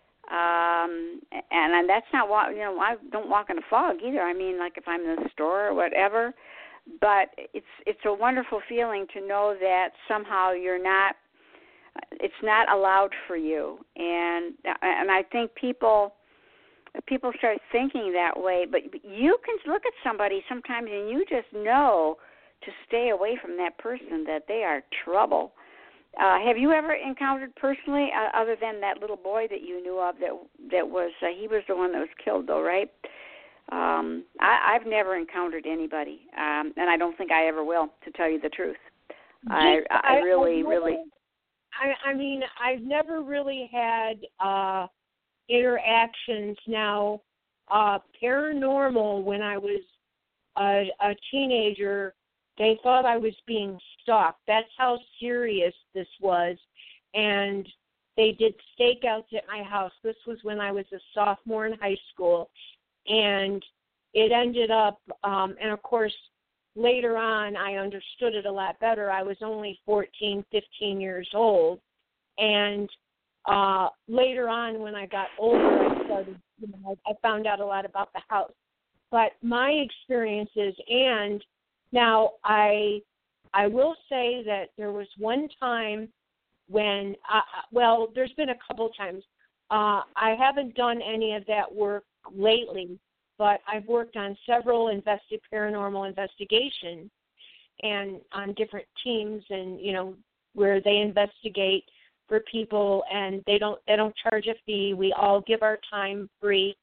Um, and, and that's not, you know, I don't walk in a fog either. I mean, like if I'm in the store or whatever, but it's it's a wonderful feeling to know that somehow you're not, it's not allowed for you, and and I think people people start thinking that way. But you can look at somebody sometimes, and you just know to stay away from that person, that they are trouble. Uh, have you ever encountered personally, uh, other than that little boy that you knew of, that that was uh, he was the one that was killed, though, right? Um, I, I've never encountered anybody, um, and I don't think I ever will, to tell you the truth. I, I really, I, I, really. I, I mean, I've never really had uh, interactions. Now, uh, paranormal, when I was a, a teenager, they thought I was being stalked. That's how serious this was. And they did stakeouts at my house. This was when I was a sophomore in high school. And it ended up, um, and of course, later on, I understood it a lot better. I was only fourteen, fifteen years old. And uh, later on, when I got older, I started, you know, I found out a lot about the house. But my experiences, and now I, I will say that there was one time when, uh, well, there's been a couple times. Uh, I haven't done any of that work lately, but I've worked on several investi- paranormal investigations and on different teams, and you know, where they investigate for people, and they don't they don't charge a fee. We all give our time free,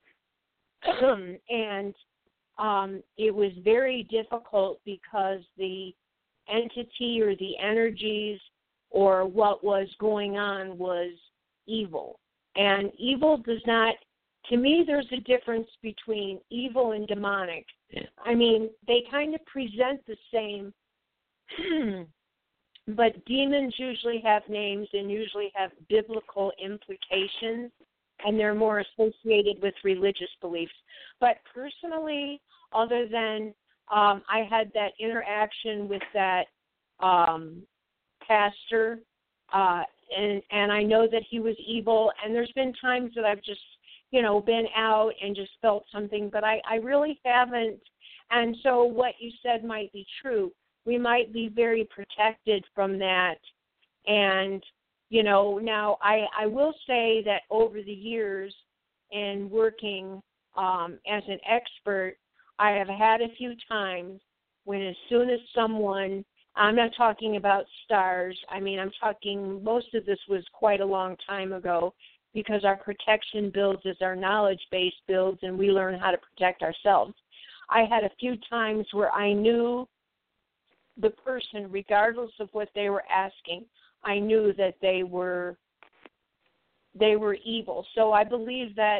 and um, it was very difficult because the entity or the energies or what was going on was evil, and evil does not. To me, there's a difference between evil and demonic. I mean, they kind of present the same, but demons usually have names and usually have biblical implications, and they're more associated with religious beliefs. But personally, other than um, I had that interaction with that um, pastor, uh, and, and I know that he was evil, and there's been times that I've just you know, been out and just felt something, but I, I really haven't. And so what you said might be true. We might be very protected from that. And, you know, now I, I will say that over the years in working um, as an expert, I have had a few times when as soon as someone, I'm not talking about stars, I mean, I'm talking, most of this was quite a long time ago, because our protection builds as our knowledge base builds, and we learn how to protect ourselves. I had a few times where I knew the person, regardless of what they were asking, I knew that they were they were evil. So I believe that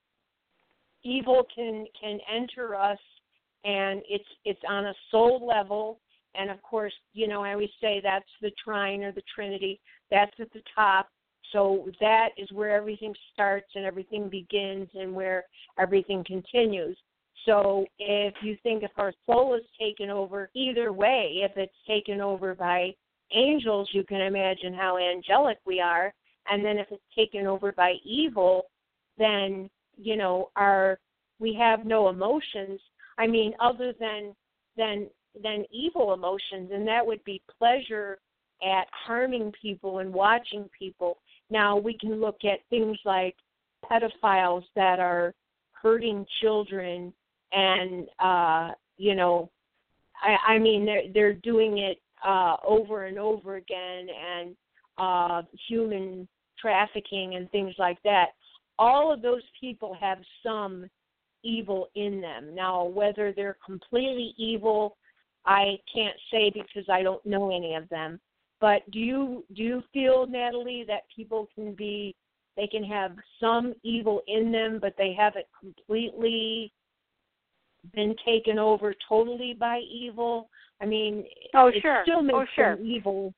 evil can can enter us, and it's it's on a soul level. And of course, you know, I always say that's the trine or the Trinity. That's at the top. So that is where everything starts and everything begins and where everything continues. So if you think if our soul is taken over, either way, if it's taken over by angels, you can imagine how angelic we are. And then if it's taken over by evil, then, you know, our we have no emotions. I mean, other than than than evil emotions, and that would be pleasure at harming people and watching people. Now, we can look at things like pedophiles that are hurting children, and, uh, you know, I, I mean, they're, they're doing it uh, over and over again, and uh, human trafficking and things like that. All of those people have some evil in them. Now, whether they're completely evil, I can't say because I don't know any of them. But do you do you feel, Natalie, that people can be, they can have some evil in them, but they haven't completely been taken over totally by evil? I mean, oh, it sure. still makes oh, sure. them evil.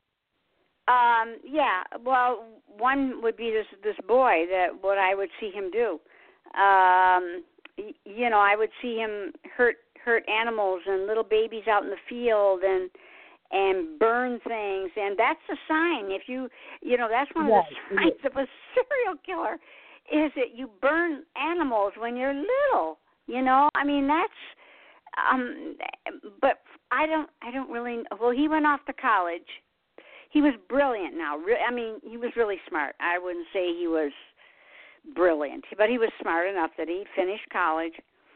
Um, yeah, well, one would be this this boy, that what I would see him do. Um, y- you know, I would see him hurt hurt animals and little babies out in the field and and burn things, and that's a sign. If you, you know, that's one of Right. the signs of a serial killer, is that you burn animals when you're little. You know, I mean, that's, um, but I don't, I don't really, well, he went off to college. He was brilliant now. Re- I mean, he was really smart. I wouldn't say he was brilliant, but he was smart enough that he finished college.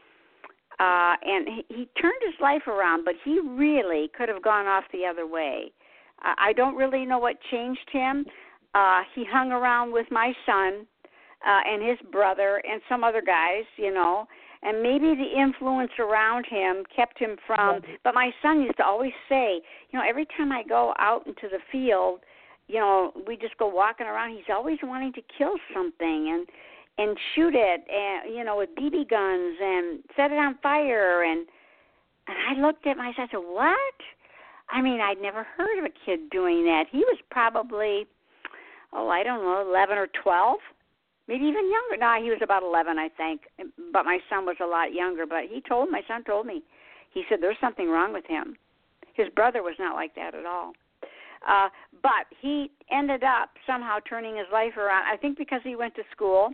Uh, and he, he turned his life around, but he really could have gone off the other way. Uh, I don't really know what changed him. Uh, he hung around with my son uh, and his brother and some other guys, you know, and maybe the influence around him kept him from, but my son used to always say, you know, every time I go out into the field, you know, we just go walking around, he's always wanting to kill something and and shoot it, and you know, with B B guns and set it on fire. And and I looked at myself and said, what? I mean, I'd never heard of a kid doing that. He was probably, oh, I don't know, eleven or twelve, maybe even younger. No, he was about eleven, I think. But my son was a lot younger. But he told, my son told me, he said, there's something wrong with him. His brother was not like that at all. Uh, but he ended up somehow turning his life around, I think because he went to school.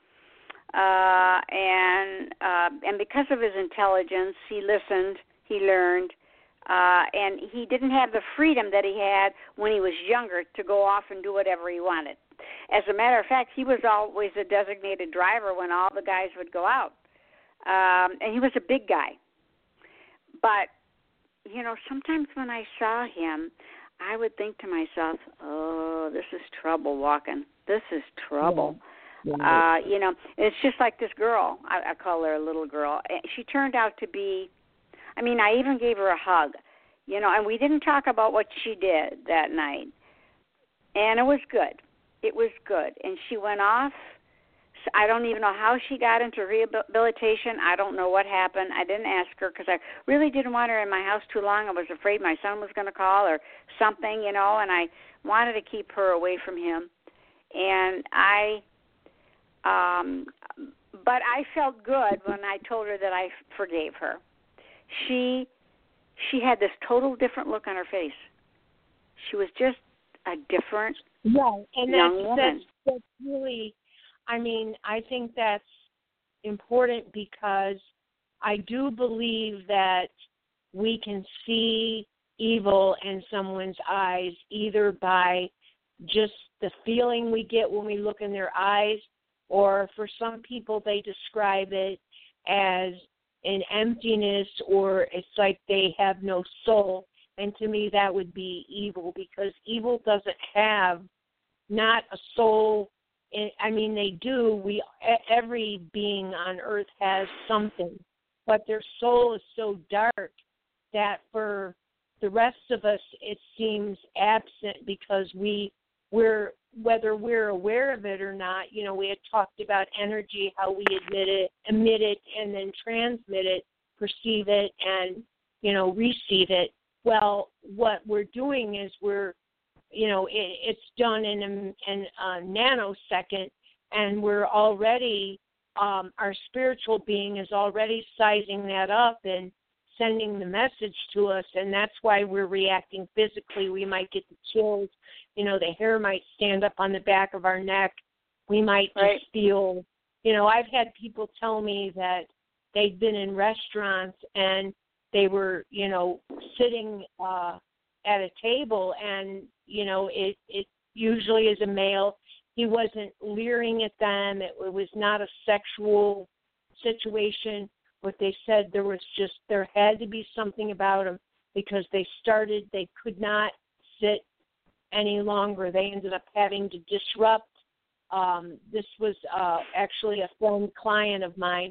Uh, and uh, and because of his intelligence, he listened, he learned, uh, and he didn't have the freedom that he had when he was younger to go off and do whatever he wanted. As a matter of fact, he was always a designated driver when all the guys would go out, um, and he was a big guy. But, you know, sometimes when I saw him, I would think to myself, oh, this is trouble walking. This is trouble. Yeah. Uh, you know, it's just like this girl. I, I call her a little girl. She turned out to be, I mean, I even gave her a hug, you know, and we didn't talk about what she did that night. And it was good. It was good. And she went off. I don't even know how she got into rehabilitation. I don't know what happened. I didn't ask her because I really didn't want her in my house too long. I was afraid my son was going to call or something, you know, and I wanted to keep her away from him. And I... Um, but I felt good when I told her that I forgave her. She she had this total different look on her face. She was just a different yeah, and young that's, woman. That's, that's really, I mean, I think that's important because I do believe that we can see evil in someone's eyes either by just the feeling we get when we look in their eyes, or for some people they describe it as an emptiness, or it's like they have no soul. And to me that would be evil, because evil doesn't have not a soul. I mean, they do. We every being on earth has something, but their soul is so dark that for the rest of us it seems absent, because we we're whether we're aware of it or not. You know, we had talked about energy, how we emit it, emit it, and then transmit it, perceive it, and, you know, receive it. Well, what we're doing is we're, you know, it, it's done in a, in a nanosecond, and we're already, um, our spiritual being is already sizing that up and sending the message to us, and that's why we're reacting physically. We might get the chills. You know, the hair might stand up on the back of our neck. We might just right. feel, you know, I've had people tell me that they'd been in restaurants and they were, you know, sitting uh, at a table, and, you know, it, it usually is a male. He wasn't leering at them. It, it was not a sexual situation. But they said there was just, there had to be something about them, because they started, they could not sit any longer. They ended up having to disrupt. Um, this was uh, actually a former client of mine,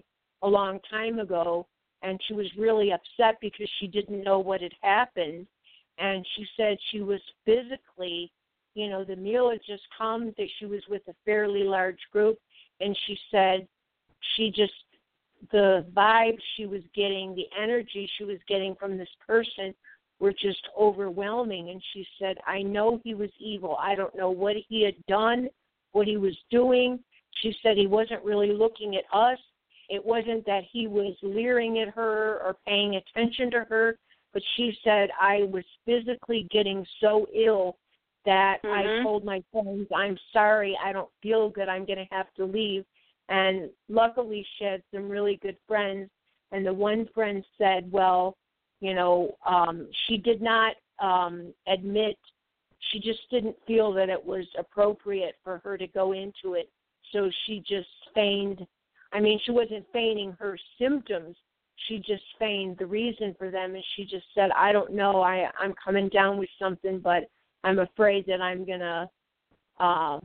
a long time ago, and she was really upset because she didn't know what had happened. And she said she was physically, you know, the meal had just come, that she was with a fairly large group, and she said she just, the vibe she was getting, the energy she was getting from this person were just overwhelming. And she said, I know he was evil. I don't know what he had done, what he was doing. She said he wasn't really looking at us. It wasn't that he was leering at her or paying attention to her, but she said, I was physically getting so ill that mm-hmm. I told my friends, I'm sorry, I don't feel good, I'm going to have to leave. And luckily she had some really good friends, and the one friend said, well, you know, um, she did not um, admit, she just didn't feel that it was appropriate for her to go into it, so she just feigned, I mean, she wasn't feigning her symptoms, she just feigned the reason for them, and she just said, I don't know, I, I'm coming down with something, but I'm afraid that I'm going to uh,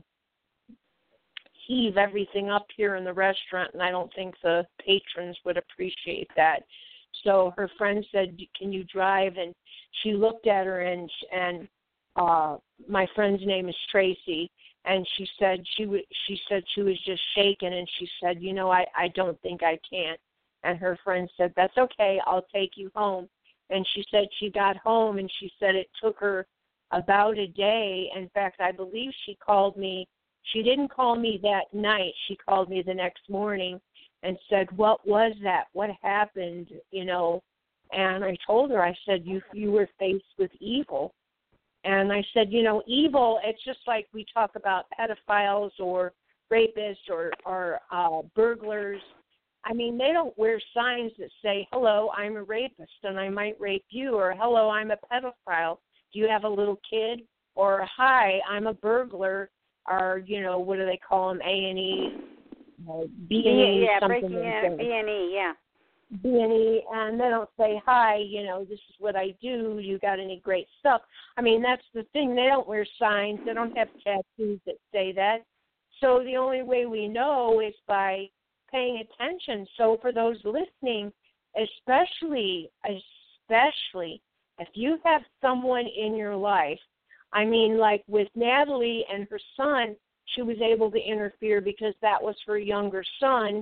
heave everything up here in the restaurant, and I don't think the patrons would appreciate that. So her friend said, can you drive? And she looked at her, and and uh, my friend's name is Tracy, and she said she w- she said she was just shaken, and she said, you know, I, I don't think I can. And her friend said, that's okay, I'll take you home. And she said she got home, and she said it took her about a day. In fact, I believe she called me. She didn't call me that night. She called me the next morning and said, what was that? What happened? You know, and I told her, I said, you you were faced with evil. And I said, you know, evil, it's just like we talk about pedophiles or rapists or, or uh, burglars. I mean, they don't wear signs that say, hello, I'm a rapist and I might rape you, or hello, I'm a pedophile. Do you have a little kid? Or, hi, I'm a burglar, or, you know, what do they call them, A and E, uh, B and E, yeah, something breaking like in, that. B and E, yeah. B and E, and they don't say, hi, you know, this is what I do, you got any great stuff. I mean, that's the thing, they don't wear signs, they don't have tattoos that say that. So the only way we know is by paying attention. So for those listening, especially, especially, if you have someone in your life, I mean, like with Natalie and her son, she was able to interfere because that was her younger son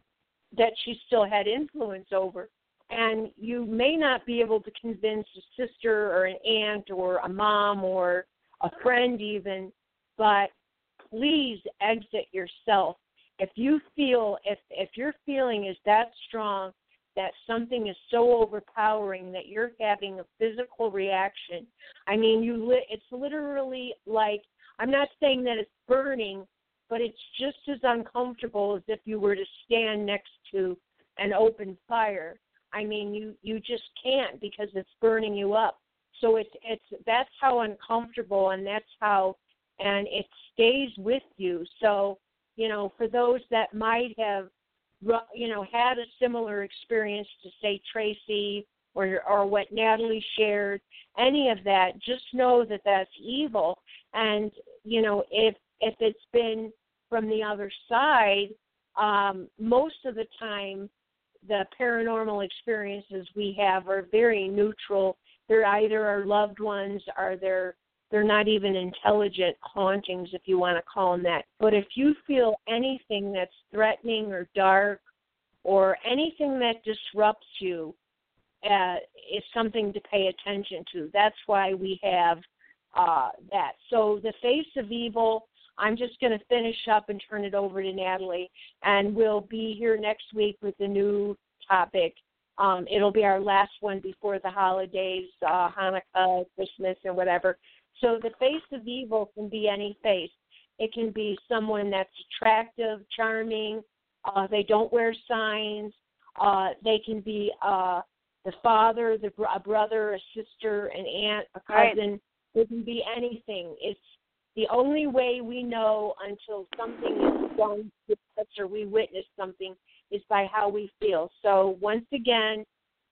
that she still had influence over. And you may not be able to convince a sister or an aunt or a mom or a friend even, but please exit yourself. If you feel, if, if your feeling is that strong, that something is so overpowering that you're having a physical reaction. I mean, you li- it's literally like, I'm not saying that it's burning, but it's just as uncomfortable as if you were to stand next to an open fire. I mean, you, you just can't because it's burning you up. So it's it's that's how uncomfortable, and that's how, and it stays with you. So, you know, for those that might have, you know, had a similar experience to, say, Tracy or or what Natalie shared, any of that, just know that that's evil. And, you know, if if it's been from the other side, um, most of the time the paranormal experiences we have are very neutral. They're either our loved ones or they're they're not even intelligent hauntings, if you want to call them that. But if you feel anything that's threatening or dark or anything that disrupts you, uh, is something to pay attention to. That's why we have uh, that. So the face of evil, I'm just going to finish up and turn it over to Natalie, and we'll be here next week with a new topic. Um, it'll be our last one before the holidays, uh, Hanukkah, Christmas, and whatever. So the face of evil can be any face. It can be someone that's attractive, charming. Uh, they don't wear signs. Uh, they can be uh, the father, the br- a brother, a sister, an aunt, a cousin. Right. It can be anything. It's the only way we know until something is done to us or we witness something is by how we feel. So once again,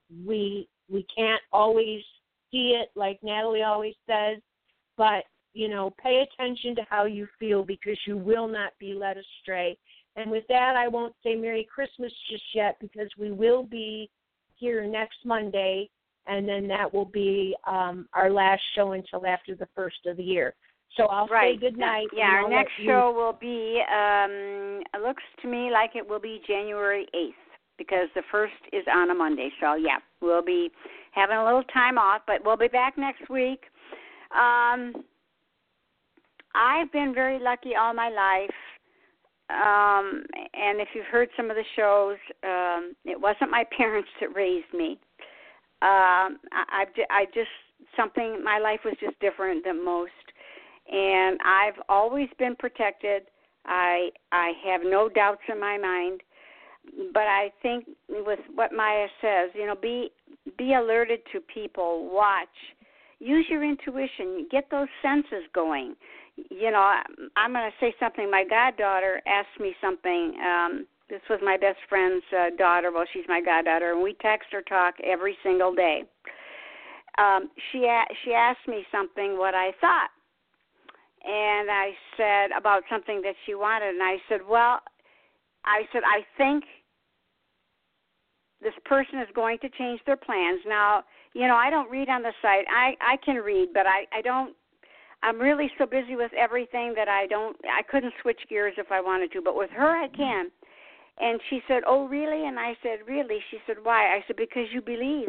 we we can't always see it, like Natalie always says, but, you know, pay attention to how you feel because you will not be led astray. And with that, I won't say Merry Christmas just yet because we will be here next Monday, and then that will be um, our last show until after the first of the year. So I'll right. say good night. Yeah, our next show will be, um, it looks to me like it will be January eighth because the first is on a Monday. So, yeah, we'll be having a little time off, but we'll be back next week. Um, I've been very lucky all my life. Um, and if you've heard some of the shows, um, it wasn't my parents that raised me. Um, I, I just, something, my life was just different than most. And I've always been protected. I I have no doubts in my mind. But I think with what Maya says, you know, be be alerted to people, watch, use your intuition, get those senses going. You know, I'm going to say something. My goddaughter asked me something. Um, this was my best friend's uh, daughter. Well, she's my goddaughter, and we text or talk every single day. Um, she a- she asked me something, what I thought. And I said about something that she wanted, and I said, well, I said, I think this person is going to change their plans. Now, you know, I don't read on the site. I, I can read, but I, I don't, I'm really so busy with everything that I don't, I couldn't switch gears if I wanted to, but with her I can. And she said, oh, really? And I said, really? She said, why? I said, because you believe.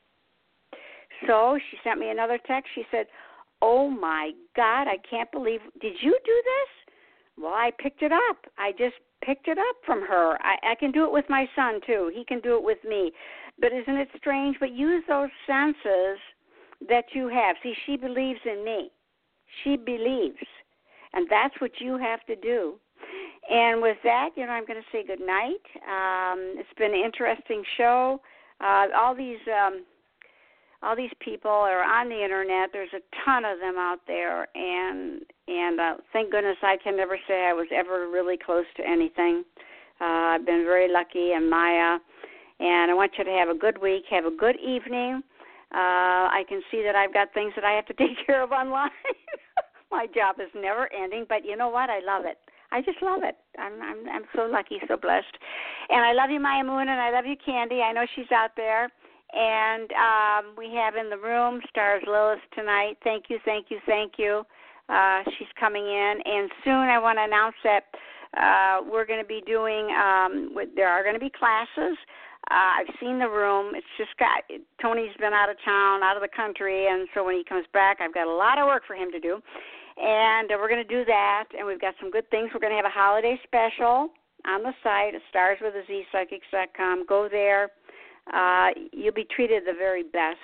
So she sent me another text. She said, oh, my God, I can't believe, did you do this? Well, I picked it up. I just picked it up from her. I, I can do it with my son, too. He can do it with me. But isn't it strange? But use those senses that you have. See, she believes in me. She believes. And that's what you have to do. And with that, you know, I'm going to say good night. Um, it's been an interesting show. Uh, all these... Um, All these people are on the internet. There's a ton of them out there, and and uh, thank goodness I can never say I was ever really close to anything. Uh, I've been very lucky, and Maya, and I want you to have a good week, have a good evening. Uh, I can see that I've got things that I have to take care of online. My job is never ending, but you know what? I love it. I just love it. I'm I'm I'm so lucky, so blessed, and I love you, Maya Moon, and I love you, Candy. I know she's out there. And um, we have in the room Stars Lilith tonight. Thank you, thank you, thank you. Uh, she's coming in. And soon I want to announce that uh, we're going to be doing, um, with, there are going to be classes. Uh, I've seen the room. It's just got, Tony's been out of town, out of the country, and so when he comes back, I've got a lot of work for him to do. And uh, we're going to do that, and we've got some good things. We're going to have a holiday special on the site, stars with a z psychics dot com. Go there. Uh, you'll be treated the very best.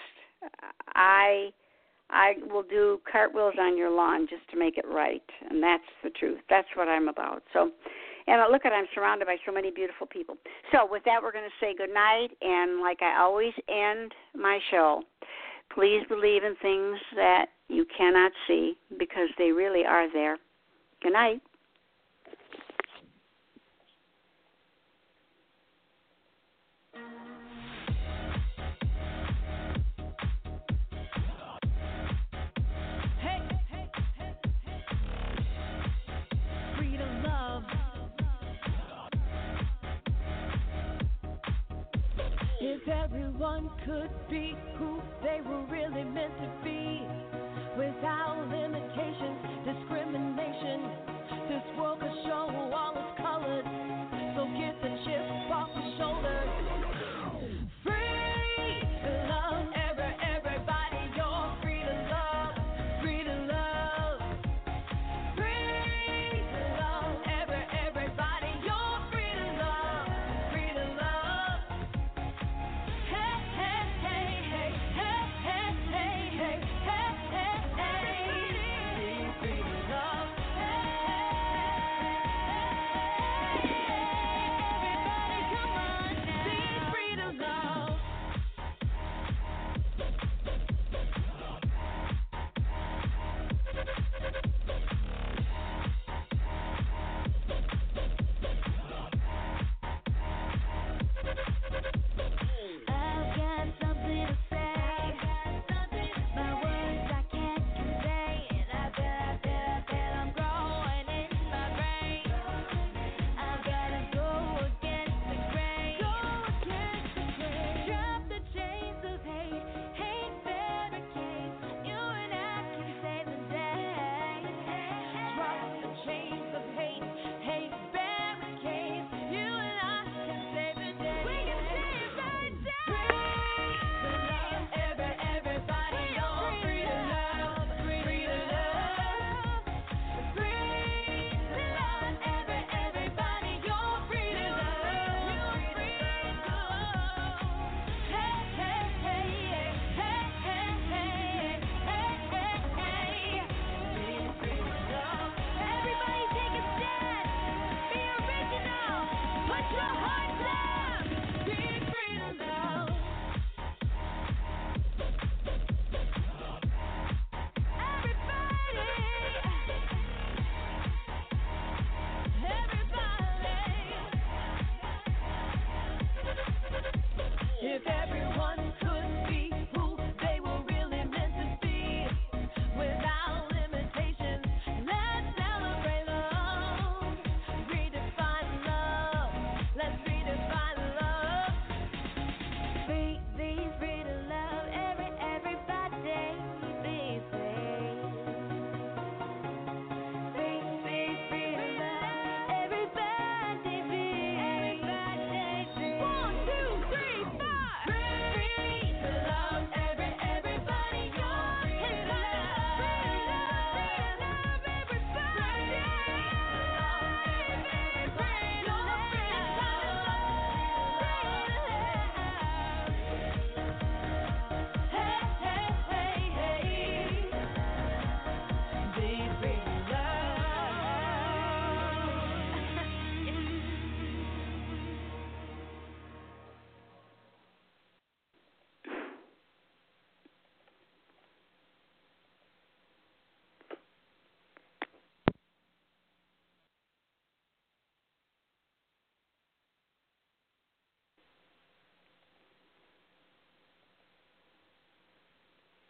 I I will do cartwheels on your lawn just to make it right, and that's the truth. That's what I'm about. So, and look at, I'm surrounded by so many beautiful people. So with that, we're going to say good night, and like I always end my show, please believe in things that you cannot see because they really are there. Good night. If everyone could be who they were really meant to be.